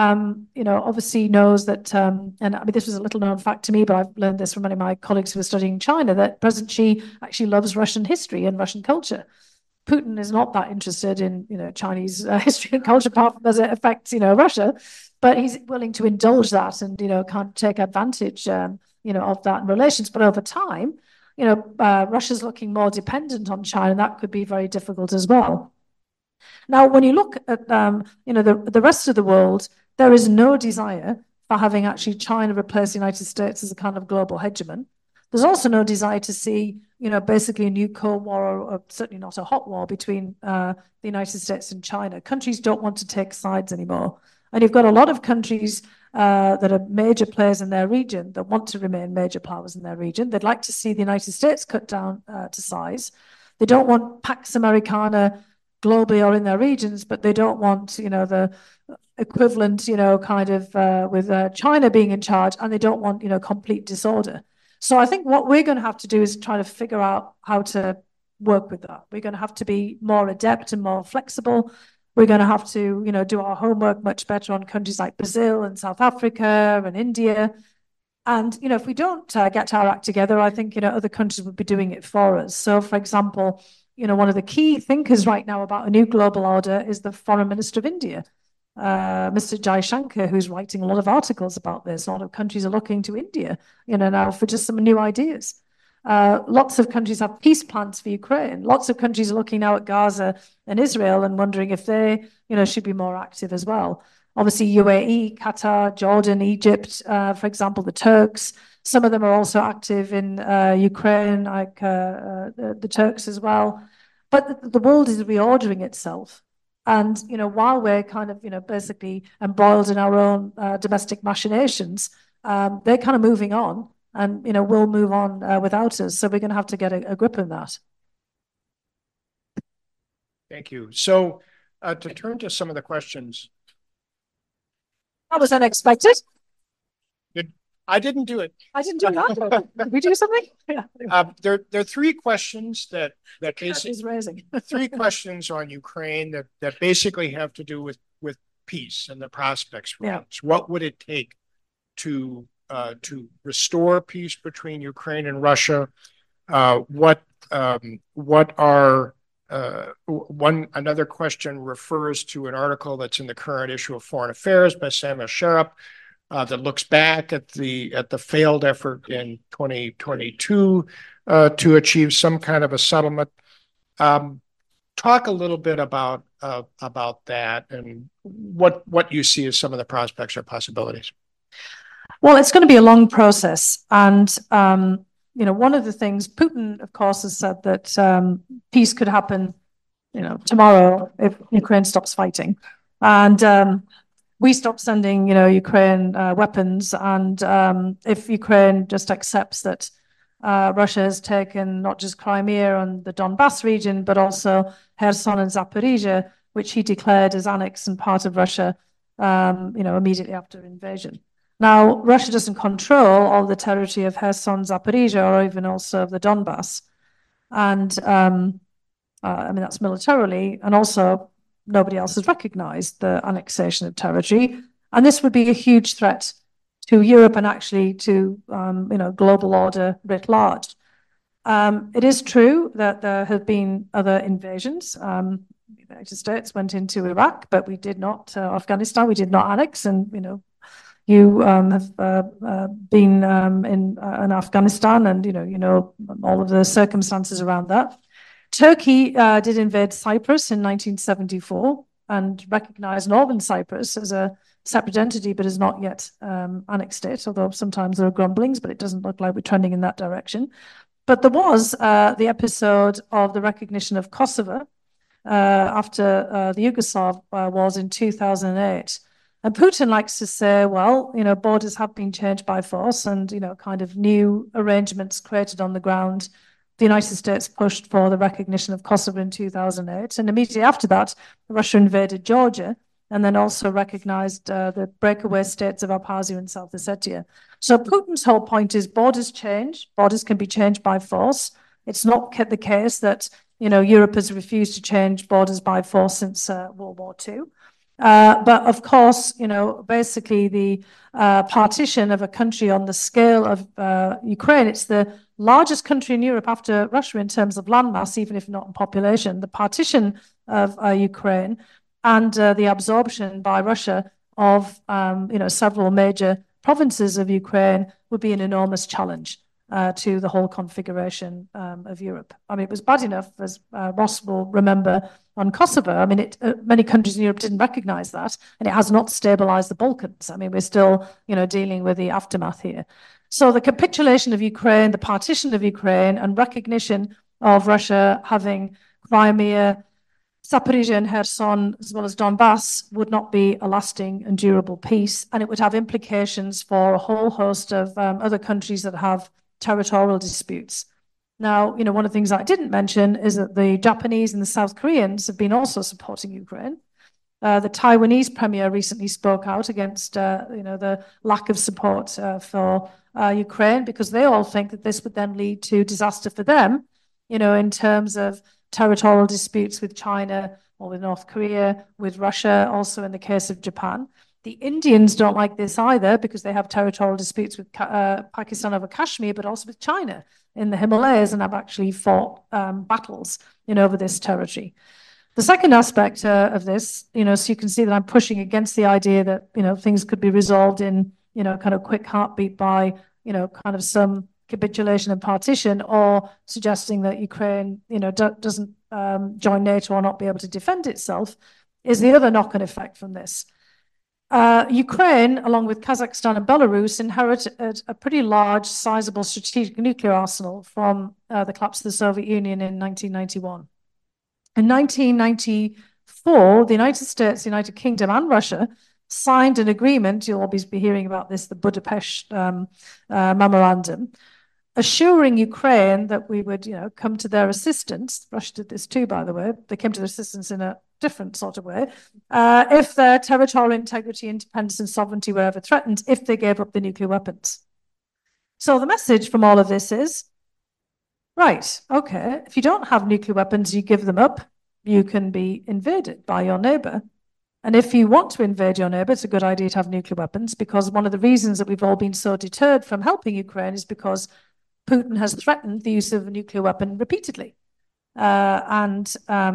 obviously knows that, and this was a little known fact to me, but I've learned this from many of my colleagues who are studying China, that President Xi actually loves Russian history and Russian culture. Putin is not that interested in, Chinese history and culture, apart from as it affects, Russia, but he's willing to indulge that and, can't take advantage, of that in relations. But over time, Russia's looking more dependent on China, and that could be very difficult as well. Now, when you look at, the rest of the world, there is no desire for having actually China replace the United States as a kind of global hegemon. There's also no desire to see, basically a new Cold War, or certainly not a hot war between the United States and China. Countries don't want to take sides anymore. And you've got a lot of countries that are major players in their region that want to remain major powers in their region. They'd like to see the United States cut down to size. They don't want Pax Americana globally or in their regions, but they don't want, the equivalent, kind of with China being in charge, and they don't want, complete disorder. So I think what we're going to have to do is try to figure out how to work with that. We're going to have to be more adept and more flexible. We're going to have to, do our homework much better on countries like Brazil and South Africa and India. And, if we don't get our act together, I think, other countries would be doing it for us. So, for example, one of the key thinkers right now about a new global order is the Foreign Minister of India, Mr. Jaishankar, who's writing a lot of articles about this. A lot of countries are looking to India, now for just some new ideas. Lots of countries have peace plans for Ukraine. Lots of countries are looking now at Gaza and Israel and wondering if they, should be more active as well. Obviously, UAE, Qatar, Jordan, Egypt, for example, the Turks. Some of them are also active in Ukraine, like the Turks as well. But the world is reordering itself. And, while we're kind of, basically embroiled in our own domestic machinations, they're kind of moving on and, we'll move on without us. So we're going to have to get a grip on that. Thank you. So to turn to some of the questions. That was unexpected. I didn't do it. I didn't do that. Did we do something? Yeah. There are three questions that basically raising. Three questions on Ukraine that basically have to do with peace and the prospects for peace. What would it take to restore peace between Ukraine and Russia? What are another question refers to an article that's in the current issue of Foreign Affairs by Samuel Sharap that looks back at the failed effort in 2022 to achieve some kind of a settlement. Talk a little bit about that and what you see as some of the prospects or possibilities. Well, it's going to be a long process, and one of the things Putin, of course, has said that peace could happen, tomorrow if Ukraine stops fighting, and we stop sending, Ukraine weapons, and if Ukraine just accepts that Russia has taken not just Crimea and the Donbass region, but also Kherson and Zaporizhia, which he declared as annexed and part of Russia, immediately after invasion. Now, Russia doesn't control all the territory of Kherson, Zaporizhia, or even also of the Donbass. And that's militarily, and also nobody else has recognized the annexation of territory. And this would be a huge threat to Europe and actually to, global order writ large. It is true that there have been other invasions. The United States went into Iraq, but we did not, Afghanistan, we did not annex. And, you have been in Afghanistan and, all of the circumstances around that. Turkey did invade Cyprus in 1974 and recognized Northern Cyprus as a separate entity, but has not yet annexed it, although sometimes there are grumblings, but it doesn't look like we're trending in that direction. But there was the episode of the recognition of Kosovo after the Yugoslav wars in 2008. And Putin likes to say, well, borders have been changed by force and, kind of new arrangements created on the ground. The United States pushed for the recognition of Kosovo in 2008. And immediately after that, Russia invaded Georgia and then also recognized the breakaway states of Abkhazia and South Ossetia. So Putin's whole point is borders change. Borders can be changed by force. It's not the case that, Europe has refused to change borders by force since World War II. But of course, basically the partition of a country on the scale of Ukraine, it's the largest country in Europe after Russia in terms of landmass, even if not in population. The partition of Ukraine and the absorption by Russia of, several major provinces of Ukraine would be an enormous challenge to the whole configuration of Europe. I mean, it was bad enough, as Ross will remember, on Kosovo. I mean, many countries in Europe didn't recognize that, and it has not stabilized the Balkans. I mean, we're still, dealing with the aftermath here. So the capitulation of Ukraine, the partition of Ukraine, and recognition of Russia having Crimea, Zaporizhia and Kherson, as well as Donbass, would not be a lasting and durable peace, and it would have implications for a whole host of other countries that have territorial disputes. Now, one of the things I didn't mention is that the Japanese and the South Koreans have been also supporting Ukraine. The Taiwanese premier recently spoke out against, the lack of support for Ukraine, because they all think that this would then lead to disaster for them, in terms of territorial disputes with China or with North Korea, with Russia, also in the case of Japan. The Indians don't like this either because they have territorial disputes with Pakistan over Kashmir, but also with China in the Himalayas, and have actually fought battles over this territory. The second aspect of this, so you can see that I'm pushing against the idea that, things could be resolved in, kind of quick heartbeat by, kind of some capitulation and partition, or suggesting that Ukraine, doesn't join NATO or not be able to defend itself, is the other knock-on effect from this. Ukraine, along with Kazakhstan and Belarus, inherited a pretty large, sizable strategic nuclear arsenal from the collapse of the Soviet Union in 1991. In 1994, the United States, the United Kingdom, and Russia signed an agreement. You'll always be hearing about this, the Budapest Memorandum, assuring Ukraine that we would, come to their assistance. Russia did this too, by the way. They came to their assistance in a different sort of way. If their territorial integrity, independence, and sovereignty were ever threatened, if they gave up the nuclear weapons. So the message from all of this is, right, okay, if you don't have nuclear weapons, you give them up, you can be invaded by your neighbor. And if you want to invade your neighbor, it's a good idea to have nuclear weapons, because one of the reasons that we've all been so deterred from helping Ukraine is because Putin has threatened the use of a nuclear weapon repeatedly, and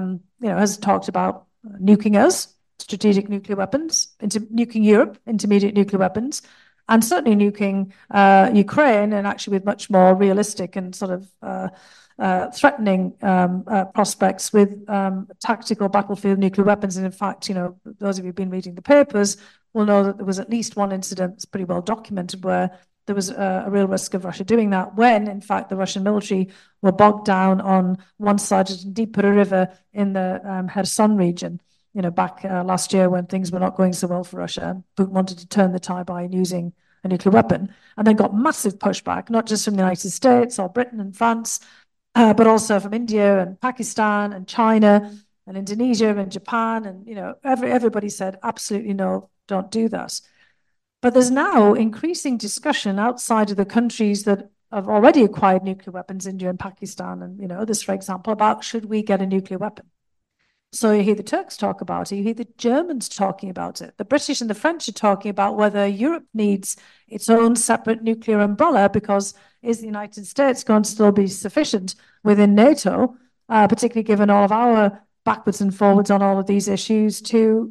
has talked about nuking us, strategic nuclear weapons, nuking Europe, intermediate nuclear weapons, and certainly nuking Ukraine, and actually with much more realistic and sort of threatening prospects with tactical battlefield nuclear weapons. And in fact, those of you who've been reading the papers will know that there was at least one incident that's pretty well documented where there was a real risk of Russia doing that, when in fact the Russian military were bogged down on one side of the Dnieper River in the Kherson region, back last year when things were not going so well for Russia. Putin wanted to turn the tide by using a nuclear weapon, and then got massive pushback, not just from the United States or Britain and France, but also from India and Pakistan and China and Indonesia and Japan. And, everybody said, absolutely no, don't do that. But there's now increasing discussion outside of the countries that have already acquired nuclear weapons, India and Pakistan and, others, for example, about should we get a nuclear weapon. So you hear the Turks talk about it, you hear the Germans talking about it, the British and the French are talking about whether Europe needs its own separate nuclear umbrella, because is the United States going to still be sufficient within NATO, particularly given all of our backwards and forwards on all of these issues, to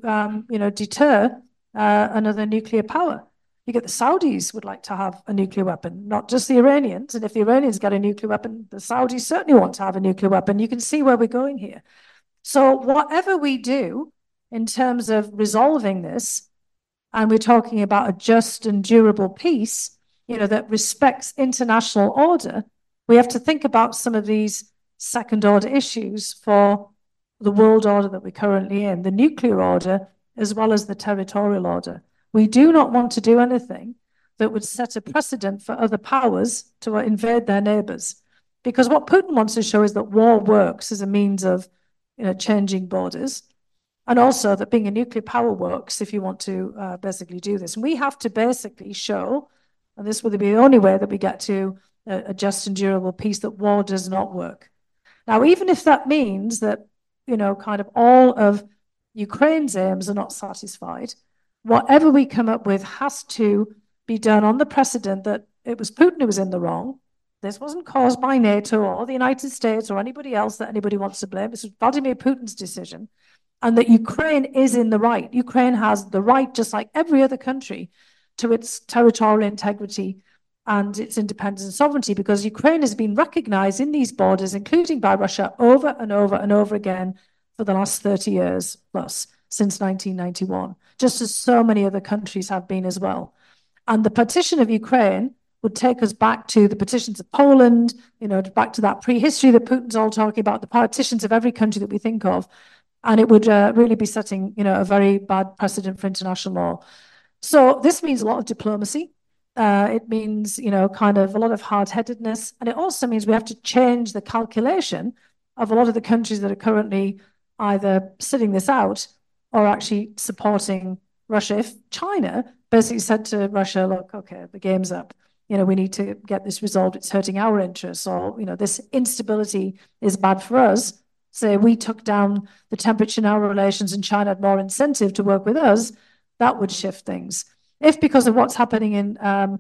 deter another nuclear power. You get the Saudis would like to have a nuclear weapon, not just the Iranians. And if the Iranians get a nuclear weapon, the Saudis certainly want to have a nuclear weapon. You can see where we're going here. So whatever we do in terms of resolving this, and we're talking about a just and durable peace, that respects international order, we have to think about some of these second order issues for the world order that we're currently in, the nuclear order, as well as the territorial order. We do not want to do anything that would set a precedent for other powers to invade their neighbors. Because what Putin wants to show is that war works as a means of changing borders, and also that being a nuclear power works if you want to basically do this. And we have to basically show, and this will be the only way that we get to a just and durable peace, that war does not work. Now, even if that means that, kind of all of Ukraine's aims are not satisfied, whatever we come up with has to be done on the precedent that it was Putin who was in the wrong. This wasn't caused by NATO or the United States or anybody else that anybody wants to blame. This was Vladimir Putin's decision. And that Ukraine is in the right. Ukraine has the right, just like every other country, to its territorial integrity and its independence and sovereignty, because Ukraine has been recognized in these borders, including by Russia, over and over and over again for the last 30 years plus, since 1991, just as so many other countries have been as well. And the partition of Ukraine would take us back to the partitions of Poland, back to that prehistory that Putin's all talking about, the partitions of every country that we think of. And it would really be setting, a very bad precedent for international law. So this means a lot of diplomacy. It means, kind of a lot of hard-headedness. And it also means we have to change the calculation of a lot of the countries that are currently either sitting this out or actually supporting Russia. If China basically said to Russia, look, okay, the game's up. We need to get this resolved. It's hurting our interests, or, this instability is bad for us. Say we took down the temperature in our relations and China had more incentive to work with us, that would shift things. If because of what's happening in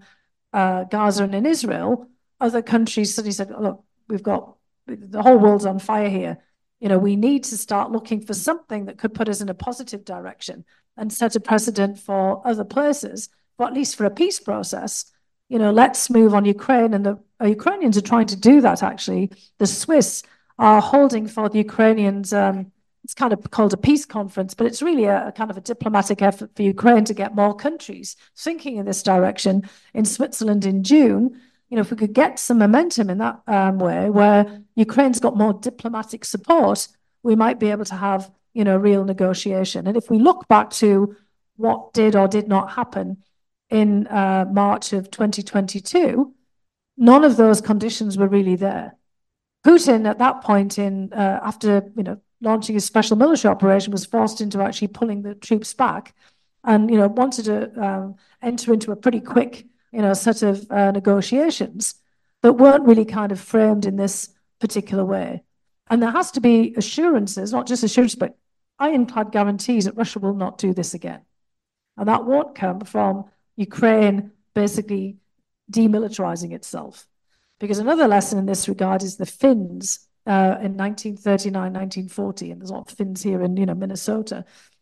Gaza and in Israel, other countries suddenly said, look, we've got the whole world's on fire here. We need to start looking for something that could put us in a positive direction and set a precedent for other places, but at least for a peace process. Let's move on Ukraine. And the Ukrainians are trying to do that, actually. The Swiss are holding for the Ukrainians, it's kind of called a peace conference, but it's really a kind of a diplomatic effort for Ukraine to get more countries thinking in this direction in Switzerland in June. If we could get some momentum in that way, where Ukraine's got more diplomatic support, we might be able to have, real negotiation. And if we look back to what did or did not happen in March of 2022, none of those conditions were really there. Putin, at that point, after launching his special military operation, was forced into actually pulling the troops back, and wanted to enter into a pretty quick set of negotiations that weren't really kind of framed in this particular way. And there has to be assurances, not just assurances, but ironclad guarantees that Russia will not do this again. And that won't come from Ukraine basically demilitarizing itself. Because another lesson in this regard is the Finns in 1939, 1940, and there's a lot of Finns here in Minnesota.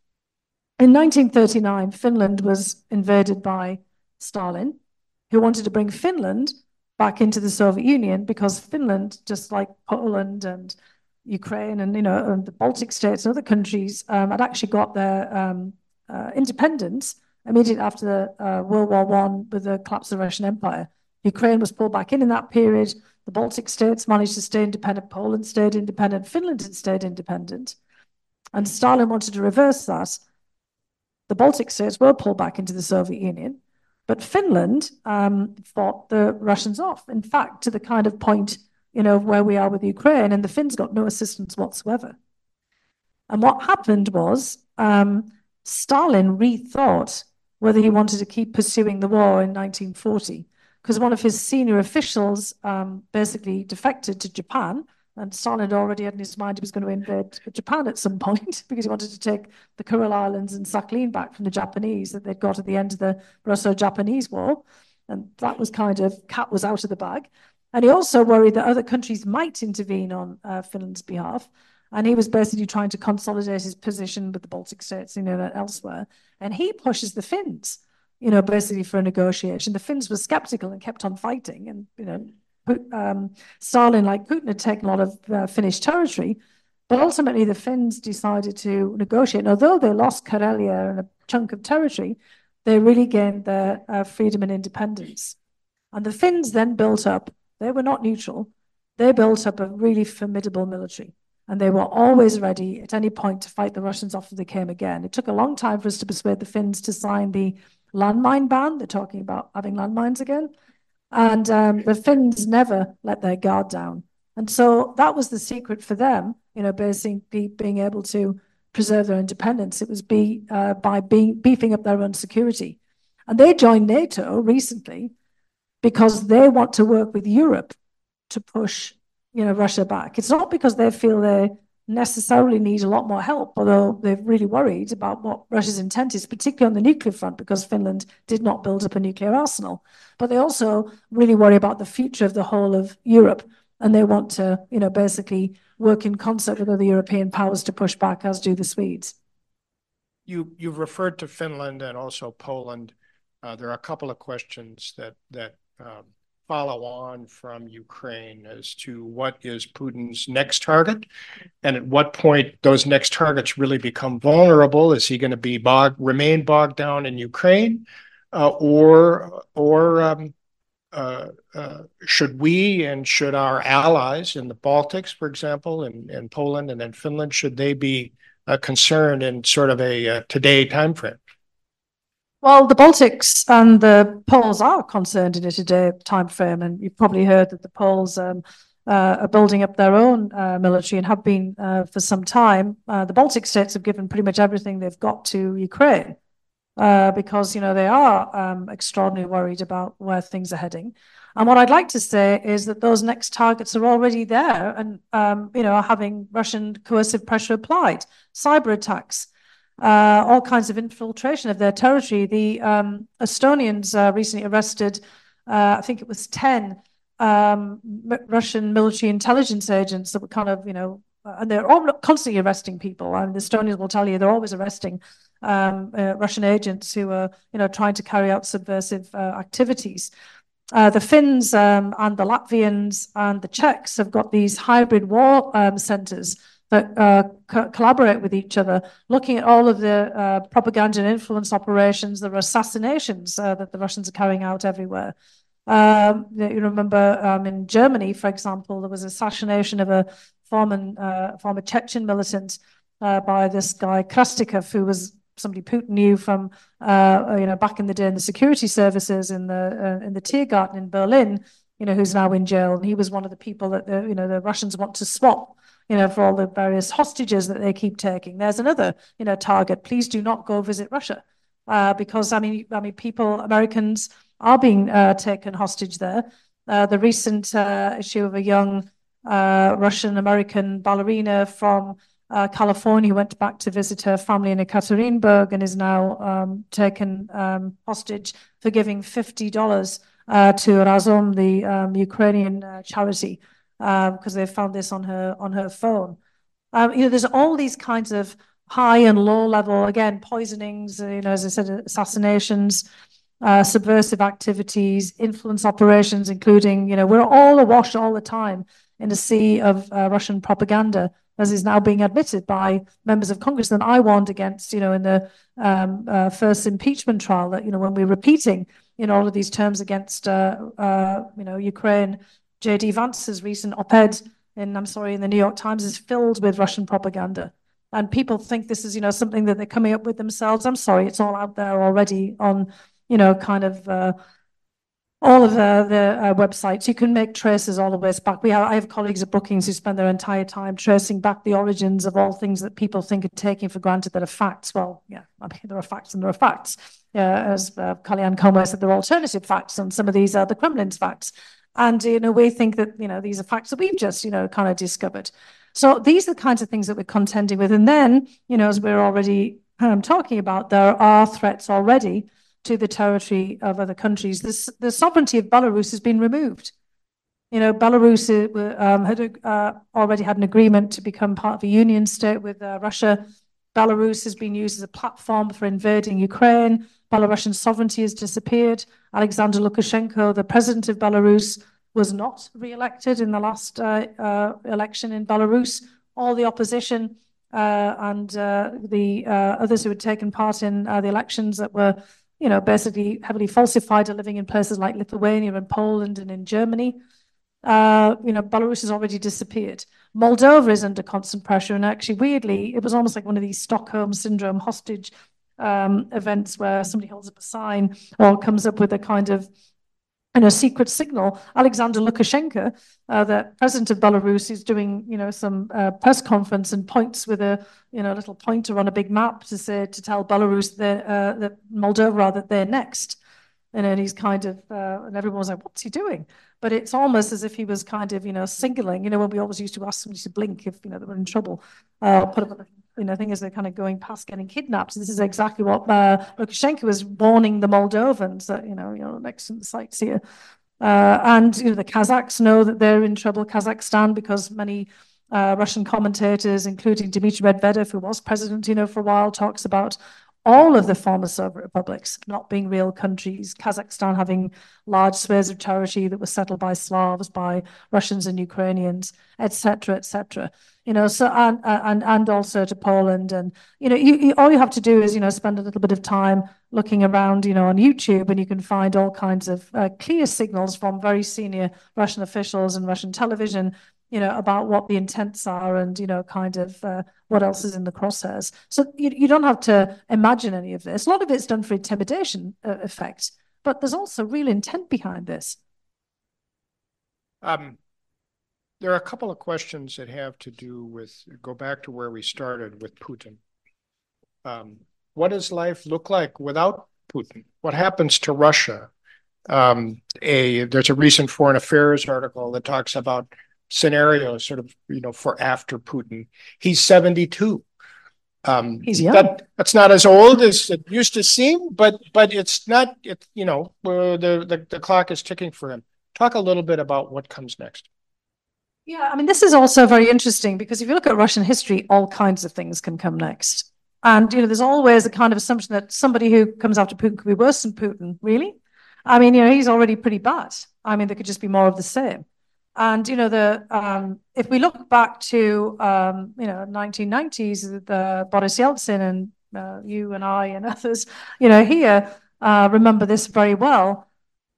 In 1939, Finland was invaded by Stalin, who wanted to bring Finland back into the Soviet Union, because Finland, just like Poland and Ukraine and and the Baltic states and other countries, had actually got their independence immediately after World War I with the collapse of the Russian Empire. Ukraine was pulled back in that period. The Baltic states managed to stay independent. Poland stayed independent. Finland had stayed independent. And Stalin wanted to reverse that. The Baltic states were pulled back into the Soviet Union, but Finland fought the Russians off, in fact, to the kind of point, where we are with Ukraine, and the Finns got no assistance whatsoever. And what happened was Stalin rethought whether he wanted to keep pursuing the war in 1940, because one of his senior officials basically defected to Japan, and Stalin had already had in his mind he was going to invade Japan at some point because he wanted to take the Kuril Islands and Sakhalin back from the Japanese that they'd got at the end of the Russo-Japanese War. And that was kind of, cat was out of the bag. And he also worried that other countries might intervene on Finland's behalf. And he was basically trying to consolidate his position with the Baltic states, and elsewhere. And he pushes the Finns, basically for a negotiation. The Finns were skeptical and kept on fighting. And, Stalin, like Putin, had taken a lot of Finnish territory. But ultimately, the Finns decided to negotiate. And although they lost Karelia and a chunk of territory, they really gained their freedom and independence. And the Finns then built up, they were not neutral, they built up a really formidable military. And they were always ready at any point to fight the Russians off if they came again. It took a long time for us to persuade the Finns to sign the landmine ban. They're talking about having landmines again. And the Finns never let their guard down. And so that was the secret for them, basically being able to preserve their independence. It was by beefing up their own security. And they joined NATO recently because they want to work with Europe to push Russia back. It's not because they feel they necessarily need a lot more help, although they're really worried about what Russia's intent is, particularly on the nuclear front, because Finland did not build up a nuclear arsenal. But they also really worry about the future of the whole of Europe, and they want to, basically work in concert with other European powers to push back, as do the Swedes. You've referred to Finland and also Poland. There are a couple of questions that follow on from Ukraine as to what is Putin's next target, and at what point those next targets really become vulnerable. Is he going to be remain bogged down in Ukraine, or should we and should our allies in the Baltics, for example, and Poland and then Finland, should they be concerned in sort of a today timeframe? Well, the Baltics and the Poles are concerned in a today timeframe, and you've probably heard that the Poles are building up their own military and have been for some time. The Baltic states have given pretty much everything they've got to Ukraine because they are extraordinarily worried about where things are heading. And what I'd like to say is that those next targets are already there and are having Russian coercive pressure applied. Cyber attacks. all kinds of infiltration of their territory. The Estonians recently arrested, I think it was 10 Russian military intelligence agents that were kind of, and they're all constantly arresting people. And the Estonians will tell you they're always arresting Russian agents who are, trying to carry out subversive activities. The Finns and the Latvians and the Czechs have got these hybrid war centers that collaborate with each other, looking at all of the propaganda and influence operations, the assassinations that the Russians are carrying out everywhere. You remember in Germany, for example, there was assassination of a former Chechen militant by this guy Krastikov, who was somebody Putin knew from back in the day in the security services in the Tiergarten in Berlin, who's now in jail. And he was one of the people that the Russians want to swap, for all the various hostages that they keep taking. There's another target. Please do not go visit Russia, because people, Americans, are being taken hostage there. The recent issue of a young Russian-American ballerina from California went back to visit her family in Ekaterinburg and is now taken hostage for giving $50 to Razom, the Ukrainian charity, because they found this on her phone. There's all these kinds of high and low level, again, poisonings, as I said, assassinations, subversive activities, influence operations, including, we're all awash all the time in a sea of Russian propaganda, as is now being admitted by members of Congress. And I warned against, in the first impeachment trial that, when we're repeating, all of these terms against, Ukraine. J.D. Vance's recent op-ed in the New York Times is filled with Russian propaganda. And people think this is, something that they're coming up with themselves. I'm sorry, it's all out there already on, all of the websites. You can make traces all the way back. I have colleagues at Brookings who spend their entire time tracing back the origins of all things that people think are taken for granted that are facts. Well, yeah, there are facts and there are facts. As Kellyanne Conway said, there are alternative facts, and some of these are the Kremlin's facts. And, we think that, these are facts that we've just, kind of discovered. So these are the kinds of things that we're contending with. And then, as we're already talking about, there are threats already to the territory of other countries. The sovereignty of Belarus has been removed. Belarus had already had an agreement to become part of a union state with Russia. Belarus has been used as a platform for invading Ukraine. Belarusian sovereignty has disappeared. Alexander Lukashenko, the president of Belarus, was not re-elected in the last election in Belarus. All the opposition and the others who had taken part in the elections that were basically heavily falsified are living in places like Lithuania and Poland and in Germany. Belarus has already disappeared. Moldova is under constant pressure. And actually, weirdly, it was almost like one of these Stockholm Syndrome hostage events where somebody holds up a sign or comes up with a kind of secret signal. Alexander Lukashenko, the president of Belarus, is doing, some press conference and points with a, little pointer on a big map to tell Belarus that Moldova that they're next. And then he's kind of, and everyone's like, what's he doing? But it's almost as if he was kind of, signaling, when we always used to ask somebody to blink if, they were in trouble, put up a thing as they're kind of going past getting kidnapped. This is exactly what Lukashenko was warning the Moldovans that, next to the sites here. And, the Kazakhs know that they're in trouble, Kazakhstan, because many Russian commentators, including Dmitry Medvedev, who was president, for a while, talks about all of the former Soviet republics not being real countries, Kazakhstan having large swathes of territory that were settled by Slavs, by Russians and Ukrainians, etc., etc. So and also to Poland, and all you have to do is spend a little bit of time looking around on YouTube, and you can find all kinds of clear signals from very senior Russian officials and Russian television about what the intents are and, kind of what else is in the crosshairs. So you don't have to imagine any of this. A lot of it's done for intimidation effect, but there's also real intent behind this. There are a couple of questions that have to do with, go back to where we started with Putin. What does life look like without Putin? What happens to Russia? There's a recent Foreign Affairs article that talks about scenarios sort of, for after Putin. He's 72. He's young. That's not as old as it used to seem, but it's not. The clock is ticking for him. Talk a little bit about what comes next. Yeah, I mean, this is also very interesting because if you look at Russian history, all kinds of things can come next. And, there's always a kind of assumption that somebody who comes after Putin could be worse than Putin, really? I mean, he's already pretty bad. I mean, there could just be more of the same. And, if we look back to, 1990s, the Boris Yeltsin and you and I and others, here remember this very well.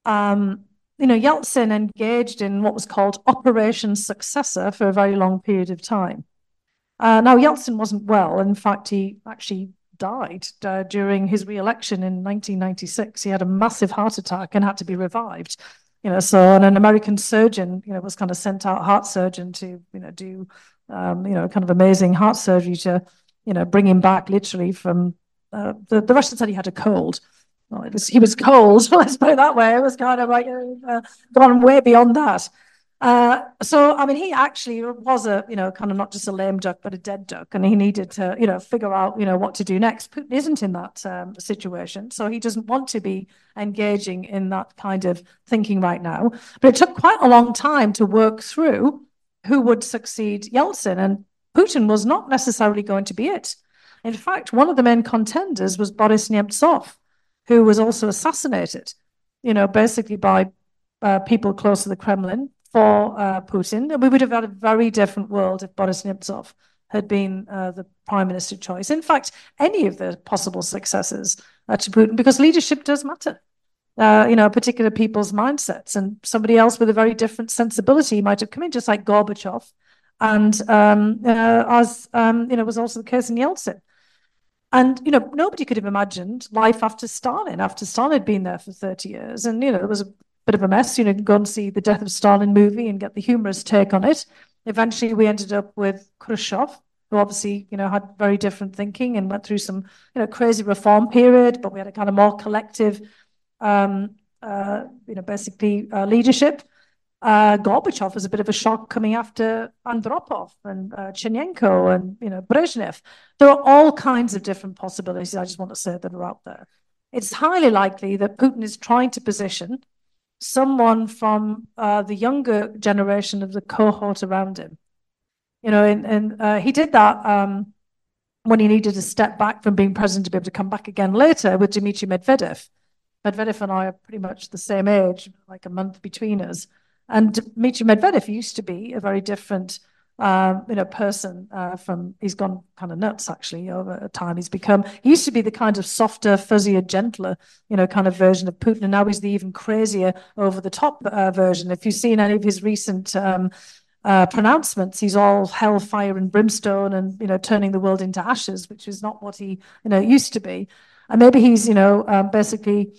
Yeltsin engaged in what was called Operation Successor for a very long period of time. Now, Yeltsin wasn't well. In fact, he actually died during his re-election in 1996. He had a massive heart attack and had to be revived. And an American surgeon, was kind of sent out, heart surgeon, to, do, kind of amazing heart surgery to, bring him back literally from, the Russians said he had a cold. Well, he was cold, let's put it that way. It was kind of like gone way beyond that. So, I mean, he actually was kind of not just a lame duck, but a dead duck. And he needed to, figure out, what to do next. Putin isn't in that situation. So he doesn't want to be engaging in that kind of thinking right now. But it took quite a long time to work through who would succeed Yeltsin. And Putin was not necessarily going to be it. In fact, one of the main contenders was Boris Nemtsov, who was also assassinated, basically by people close to the Kremlin for Putin. And we would have had a very different world if Boris Nemtsov had been the prime minister choice. In fact, any of the possible successors to Putin, because leadership does matter. Particular people's mindsets, and somebody else with a very different sensibility might have come in, just like Gorbachev, and as was also the case in Yeltsin. And, nobody could have imagined life after Stalin had been there for 30 years. And, there was a bit of a mess. You can go and see the Death of Stalin movie and get the humorous take on it. Eventually, we ended up with Khrushchev, who obviously, had very different thinking and went through some, crazy reform period, but we had a kind of more collective, basically leadership. Gorbachev was a bit of a shock coming after Andropov and Chernenko and Brezhnev. There are all kinds of different possibilities, I just want to say, that are out there. It's highly likely that Putin is trying to position someone from the younger generation of the cohort around him. And he did that when he needed to step back from being president to be able to come back again later with Dmitry Medvedev. Medvedev and I are pretty much the same age, like a month between us. And Dmitry Medvedev used to be a very different, person from, he's gone kind of nuts actually over time. He used to be the kind of softer, fuzzier, gentler, kind of version of Putin. And now he's the even crazier, over the top version. If you've seen any of his recent pronouncements, he's all hellfire and brimstone and, turning the world into ashes, which is not what he, used to be. And maybe he's, basically,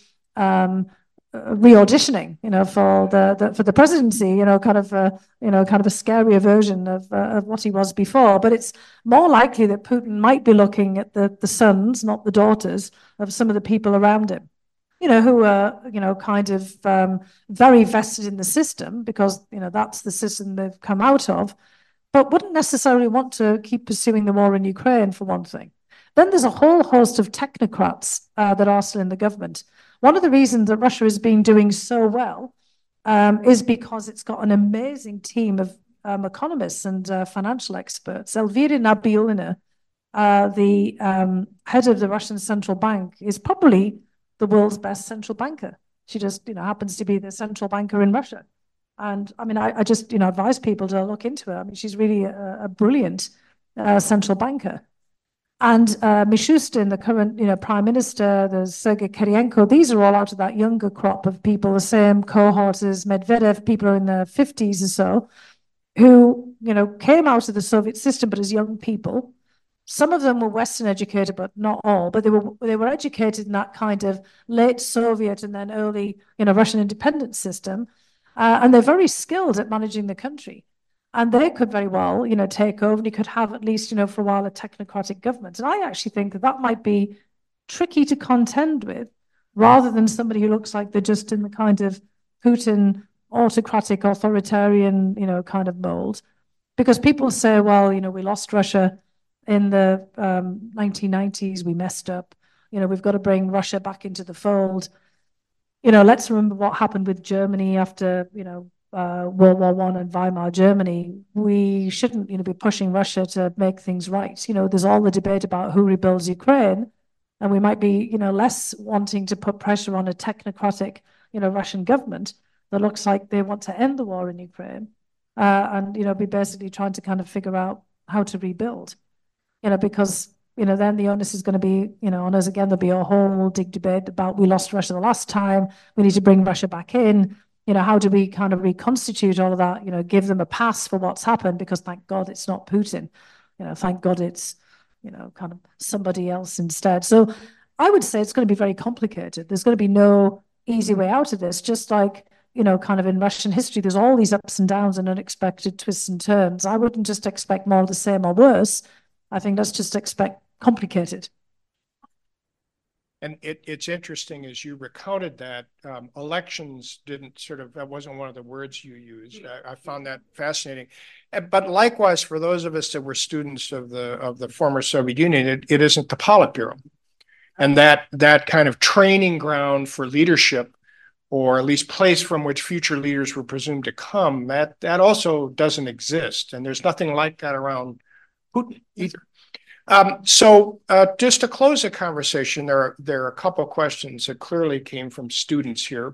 re-auditioning, for the presidency, kind of a scarier version of what he was before. But it's more likely that Putin might be looking at the sons, not the daughters, of some of the people around him, who are, kind of very vested in the system because, that's the system they've come out of, but wouldn't necessarily want to keep pursuing the war in Ukraine, for one thing. Then there's a whole host of technocrats that are still in the government. One of the reasons that Russia has been doing so well is because it's got an amazing team of economists and financial experts. Elvira Nabiullina, the head of the Russian central bank, is probably the world's best central banker. She just, happens to be the central banker in Russia. And I mean, I just, advise people to look into her. I mean, she's really a brilliant central banker. And Mishustin, the current, prime minister, there's Sergei Kirienko, these are all out of that younger crop of people, the same cohort as Medvedev, people are in their 50s or so, who, came out of the Soviet system, but as young people. Some of them were Western educated, but not all, but they were educated in that kind of late Soviet and then early, Russian independence system. And they're very skilled at managing the country. And they could very well, take over, and you could have at least, for a while, a technocratic government. And I actually think that might be tricky to contend with, rather than somebody who looks like they're just in the kind of Putin autocratic, authoritarian, kind of mold. Because people say, well, we lost Russia in the 1990s, we messed up. We've got to bring Russia back into the fold. Let's remember what happened with Germany after, World War I and Weimar Germany. We shouldn't, be pushing Russia to make things right. There's all the debate about who rebuilds Ukraine, and we might be, less wanting to put pressure on a technocratic, Russian government that looks like they want to end the war in Ukraine, and be basically trying to kind of figure out how to rebuild. Because then the onus is going to be, on us again. There'll be a whole big debate about we lost Russia the last time. We need to bring Russia back in. How do we kind of reconstitute all of that? Give them a pass for what's happened, because thank God it's not Putin. Thank God it's, kind of somebody else instead. So I would say it's going to be very complicated. There's going to be no easy way out of this, just like, kind of in Russian history, there's all these ups and downs and unexpected twists and turns. I wouldn't just expect more of the same or worse. I think let's just expect complicated. And it's interesting, as you recounted that, elections didn't that wasn't one of the words you used. I found that fascinating. But likewise, for those of us that were students of the former Soviet Union, it isn't the Politburo. And that kind of training ground for leadership, or at least place from which future leaders were presumed to come, that also doesn't exist. And there's nothing like that around Putin either. So just to close the conversation, there are a couple of questions that clearly came from students here,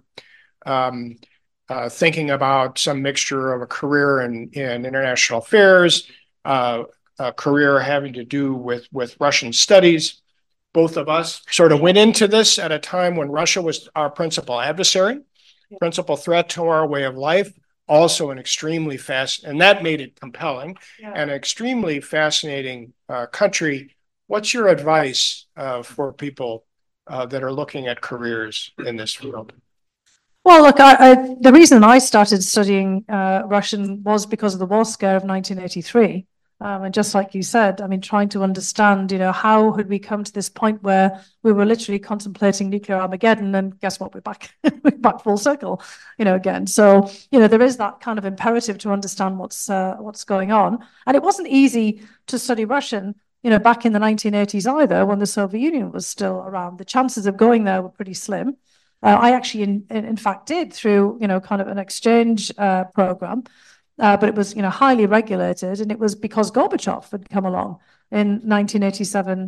thinking about some mixture of a career in international affairs, a career having to do with Russian studies. Both of us sort of went into this at a time when Russia was our principal adversary, principal threat to our way of life. Also an extremely and that made it compelling, an extremely fascinating country. What's your advice for people that are looking at careers in this field? Well, look, the reason I started studying Russian was because of the war scare of 1983. And just like you said, I mean, trying to understand, how had we come to this point where we were literally contemplating nuclear Armageddon, and guess what? We're back, we're back full circle, again. So, there is that kind of imperative to understand what's going on. And it wasn't easy to study Russian, back in the 1980s either, when the Soviet Union was still around. The chances of going there were pretty slim. I actually, in fact, did through, kind of an exchange program. But it was, highly regulated, and it was because Gorbachev had come along in 1987,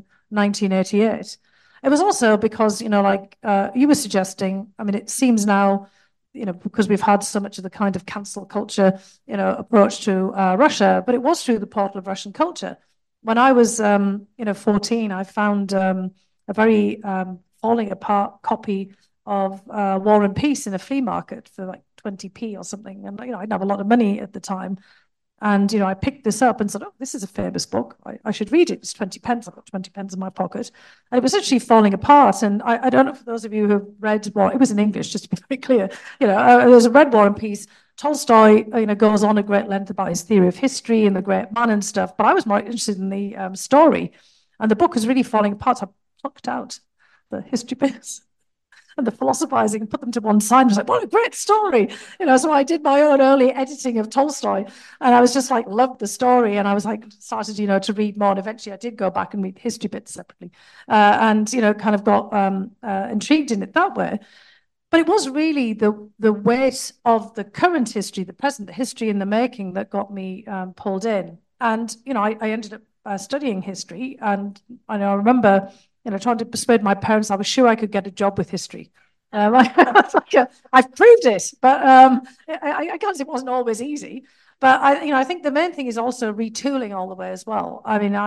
1988. It was also because, like you were suggesting, I mean, it seems now, because we've had so much of the kind of cancel culture, approach to Russia, but it was through the portal of Russian culture. When I was, 14, I found a very falling apart copy of War and Peace in a flea market for like 20p or something. And, I didn't have a lot of money at the time. And, I picked this up and said, oh, this is a famous book. I should read it. It's 20 pence. I've got 20 pence in my pocket. And it was actually falling apart. And I don't know, for those of you who have read War, it was in English, just to be very clear. There's a read War and Peace. Tolstoy, goes on a great length about his theory of history and the great man and stuff. But I was more interested in the story. And the book was really falling apart. So I plucked out the history bits and the philosophizing and put them to one side. I was like, what a great story. So I did my own early editing of Tolstoy, and I was just like, loved the story. And I was like, started, to read more. And eventually I did go back and read history bits separately, and, kind of got intrigued in it that way. But it was really the weight of the current history, the present, the history in the making, that got me pulled in. And, I ended up studying history. And I remember, trying to persuade my parents, I was sure I could get a job with history. I've proved it, but I guess it wasn't always easy. But I think the main thing is also retooling all the way as well. I mean,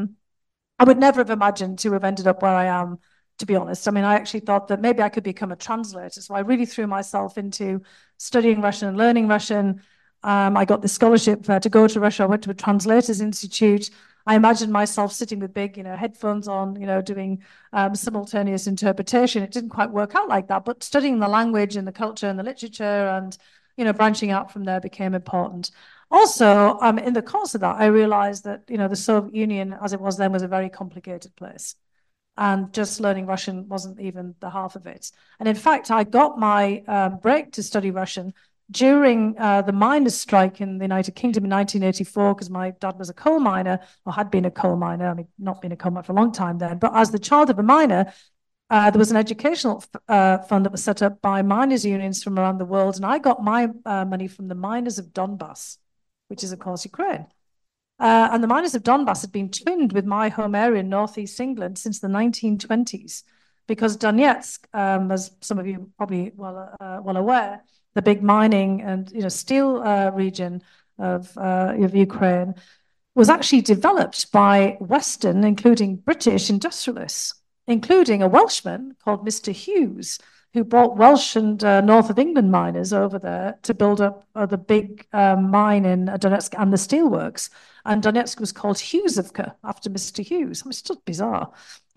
I would never have imagined to have ended up where I am, to be honest. I mean, I actually thought that maybe I could become a translator. So I really threw myself into studying Russian and learning Russian. I got the scholarship to go to Russia. I went to a translators institute. I imagined myself sitting with big, headphones on, doing simultaneous interpretation. It didn't quite work out like that, but studying the language and the culture and the literature and, branching out from there became important. Also, in the course of that, I realized that, the Soviet Union, as it was then, was a very complicated place. And just learning Russian wasn't even the half of it. And in fact, I got my break to study Russian during the miners' strike in the United Kingdom in 1984, because my dad was a coal miner, or had been a coal miner, I mean, not been a coal miner for a long time then, but as the child of a miner, there was an educational fund that was set up by miners' unions from around the world, and I got my money from the miners of Donbass, which is, of course, Ukraine. And the miners of Donbass had been twinned with my home area in northeast England since the 1920s, because Donetsk, as some of you probably well aware, the big mining and steel region of Ukraine, was actually developed by Western, including British industrialists, including a Welshman called Mr. Hughes, who brought Welsh and north of England miners over there to build up the big mine in Donetsk and the steelworks. And Donetsk was called Hughesovka after Mr. Hughes. I mean, it's just bizarre.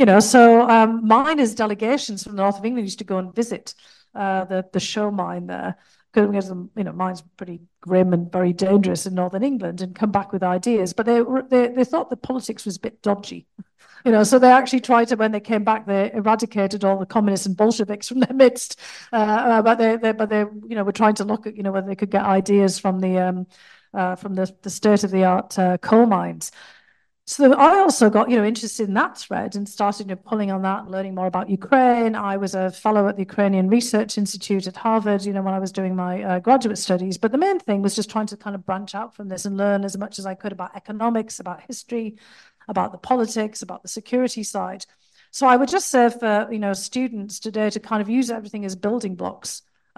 So miners' delegations from the north of England used to go and visit the show mine there, because mine's pretty grim and very dangerous in northern England, and come back with ideas. But they thought the politics was a bit dodgy. So they actually tried to, when they came back, they eradicated all the communists and Bolsheviks from their midst. But they were trying to look at, whether they could get ideas from the state of the art coal mines. So I also got, interested in that thread and started pulling on that and learning more about Ukraine. I was a fellow at the Ukrainian Research Institute at Harvard, when I was doing my graduate studies. But the main thing was just trying to kind of branch out from this and learn as much as I could about economics, about history, about the politics, about the security side. So I would just say for, students today to kind of use everything as building blocks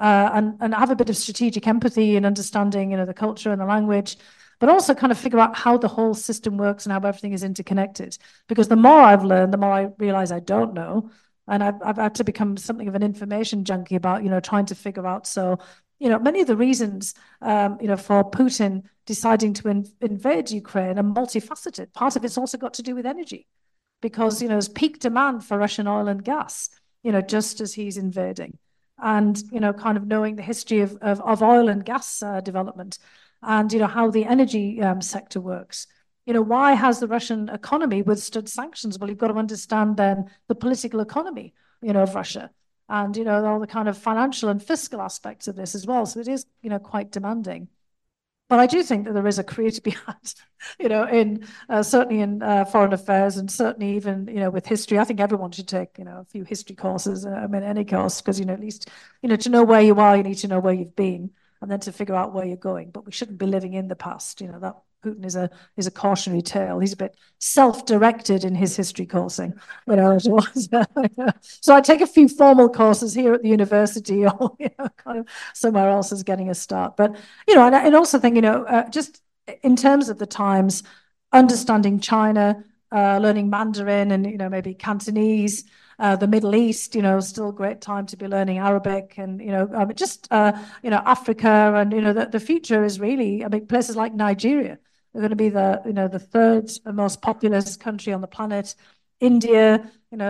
and have a bit of strategic empathy and understanding, the culture and the language, but also kind of figure out how the whole system works and how everything is interconnected. Because the more I've learned, the more I realize I don't know. And I've had to become something of an information junkie about, trying to figure out. So, many of the reasons, for Putin deciding to invade Ukraine are multifaceted. Part of it's also got to do with energy, because, there's peak demand for Russian oil and gas, just as he's invading. And, kind of knowing the history of oil and gas development, and how the energy sector works. Why has the Russian economy withstood sanctions? Well, you've got to understand then the political economy, of Russia, and all the kind of financial and fiscal aspects of this as well. So it is, quite demanding. But I do think that there is a career to be had, in certainly in foreign affairs, and certainly even, with history. I think everyone should take, a few history courses. I mean, any course, because, at least, to know where you are, you need to know where you've been, and then to figure out where you're going. But we shouldn't be living in the past. That Putin is a cautionary tale. He's a bit self-directed in his history coursing, as it was. So I take a few formal courses here at the university, or kind of somewhere else is getting a start. But and I also think just in terms of the times, understanding China, learning Mandarin, and maybe Cantonese. The Middle East, still a great time to be learning Arabic, and just Africa, and the future is really, I mean, places like Nigeria are going to be the third most populous country on the planet. India,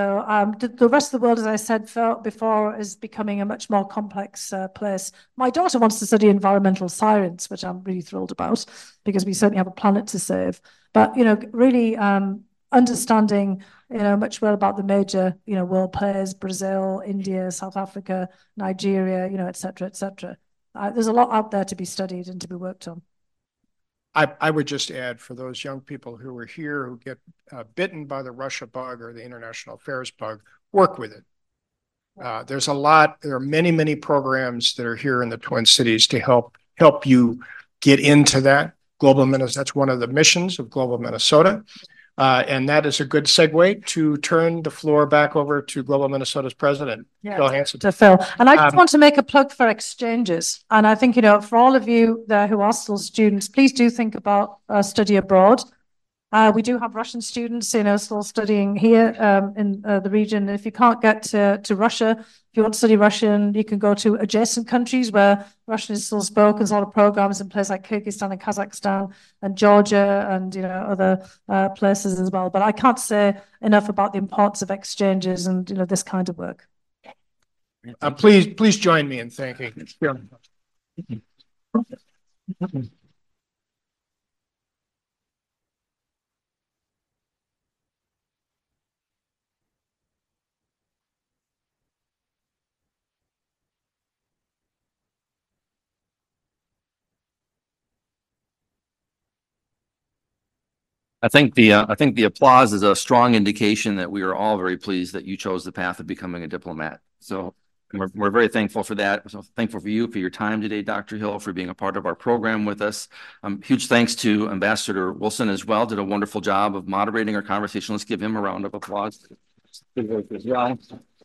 the rest of the world, as I said before, is becoming a much more complex place. My daughter wants to study environmental science, which I'm really thrilled about, because we certainly have a planet to save. But really understanding much more about the major world players: Brazil, India, South Africa, Nigeria, et cetera, et cetera. There's a lot out there to be studied and to be worked on. I would just add, for those young people who are here who get bitten by the Russia bug or the international affairs bug, work with it. There are many programs that are here in the Twin Cities to help you get into that. That's one of the missions of Global Minnesota. And that is a good segue to turn the floor back over to Global Minnesota's president, Phil Hansen. To Phil. And I just want to make a plug for exchanges. And I think, for all of you there who are still students, please do think about study abroad. We do have Russian students, still studying here in the region. If you can't get to Russia, if you want to study Russian, you can go to adjacent countries where Russian is still spoken. There's a lot of programs in places like Kyrgyzstan and Kazakhstan and Georgia, and other places as well. But I can't say enough about the importance of exchanges and this kind of work. Please join me in thanking. I think the applause is a strong indication that we are all very pleased that you chose the path of becoming a diplomat. So we're very thankful for that. So thankful for you for your time today, Dr. Hill, for being a part of our program with us. Huge thanks to Ambassador Wilson as well. Did a wonderful job of moderating our conversation. Let's give him a round of applause. Good work as well.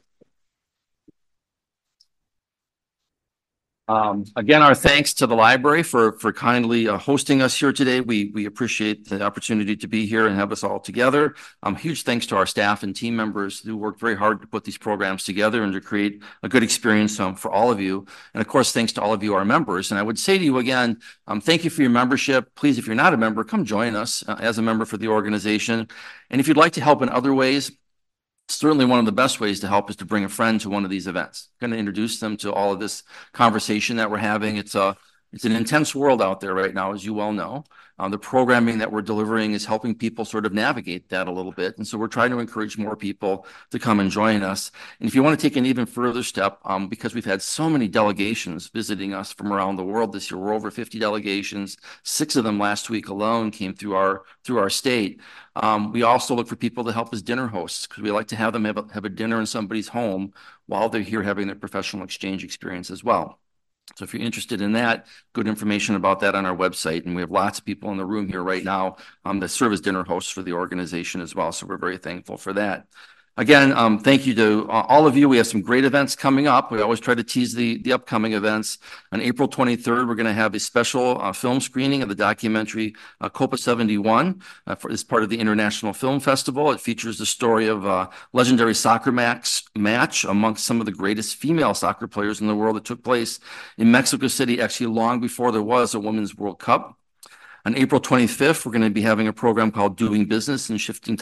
Again, our thanks to the library for kindly hosting us here today. We appreciate the opportunity to be here and have us all together. Huge thanks to our staff and team members who worked very hard to put these programs together and to create a good experience for all of you. And of course, thanks to all of you, our members. And I would say to you again, thank you for your membership. Please, if you're not a member, come join us as a member for the organization. And if you'd like to help in other ways, certainly one of the best ways to help is to bring a friend to one of these events. I'm going to introduce them to all of this conversation that we're having. It's an intense world out there right now, as you well know. The programming that we're delivering is helping people sort of navigate that a little bit. And so we're trying to encourage more people to come and join us. And if you want to take an even further step, because we've had so many delegations visiting us from around the world this year, we're over 50 delegations. 6 of them last week alone came through our state. We also look for people to help as dinner hosts because we like to have them have a dinner in somebody's home while they're here having their professional exchange experience as well. So if you're interested in that, good information about that on our website. And we have lots of people in the room here right now that serve as dinner hosts for the organization as well. So we're very thankful for that. Again, thank you to all of you. We have some great events coming up. We always try to tease the upcoming events. On April 23rd, we're going to have a special film screening of the documentary Copa 71 as part of the International Film Festival. It features the story of a legendary soccer match amongst some of the greatest female soccer players in the world that took place in Mexico City, actually long before there was a Women's World Cup. On April 25th, we're going to be having a program called Doing Business in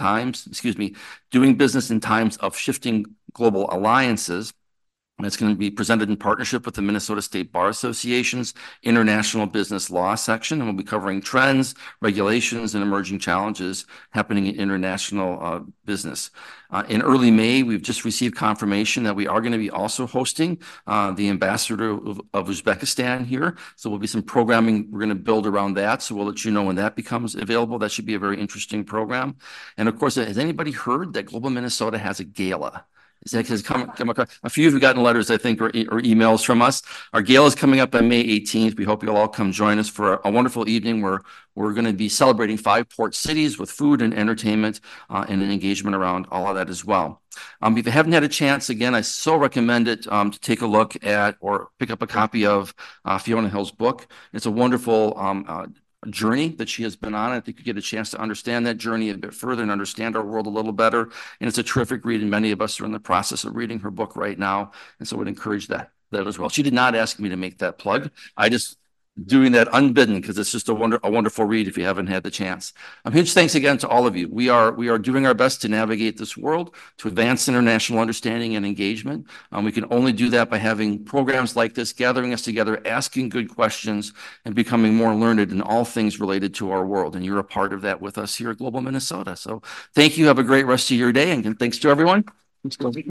Times of Shifting Global Alliances. And it's going to be presented in partnership with the Minnesota State Bar Association's International Business Law section. And we'll be covering trends, regulations, and emerging challenges happening in international business. In early May, we've just received confirmation that we are going to be also hosting the ambassador of Uzbekistan here. So we'll be some programming we're going to build around that. So we'll let you know when that becomes available. That should be a very interesting program. And of course, has anybody heard that Global Minnesota has a gala? Has come across. A few of you have gotten letters, I think, or emails from us. Our gala is coming up on May 18th. We hope you'll all come join us for a wonderful evening where we're going to be celebrating 5 port cities with food and entertainment and an engagement around all of that as well. If you haven't had a chance, again, I so recommend it to take a look at or pick up a copy of Fiona Hill's book. It's a wonderful journey that she has been on. I think you get a chance to understand that journey a bit further and understand our world a little better. And it's a terrific read, and many of us are in the process of reading her book right now. And so I would encourage that as well. She did not ask me to make that plug. I just doing that unbidden because it's just a wonderful read if you haven't had the chance. Huge thanks again to all of you. We are doing our best to navigate this world, to advance international understanding and engagement. We can only do that by having programs like this, gathering us together, asking good questions, and becoming more learned in all things related to our world. And you're a part of that with us here at Global Minnesota. So thank you. Have a great rest of your day, and thanks to everyone. Let's go.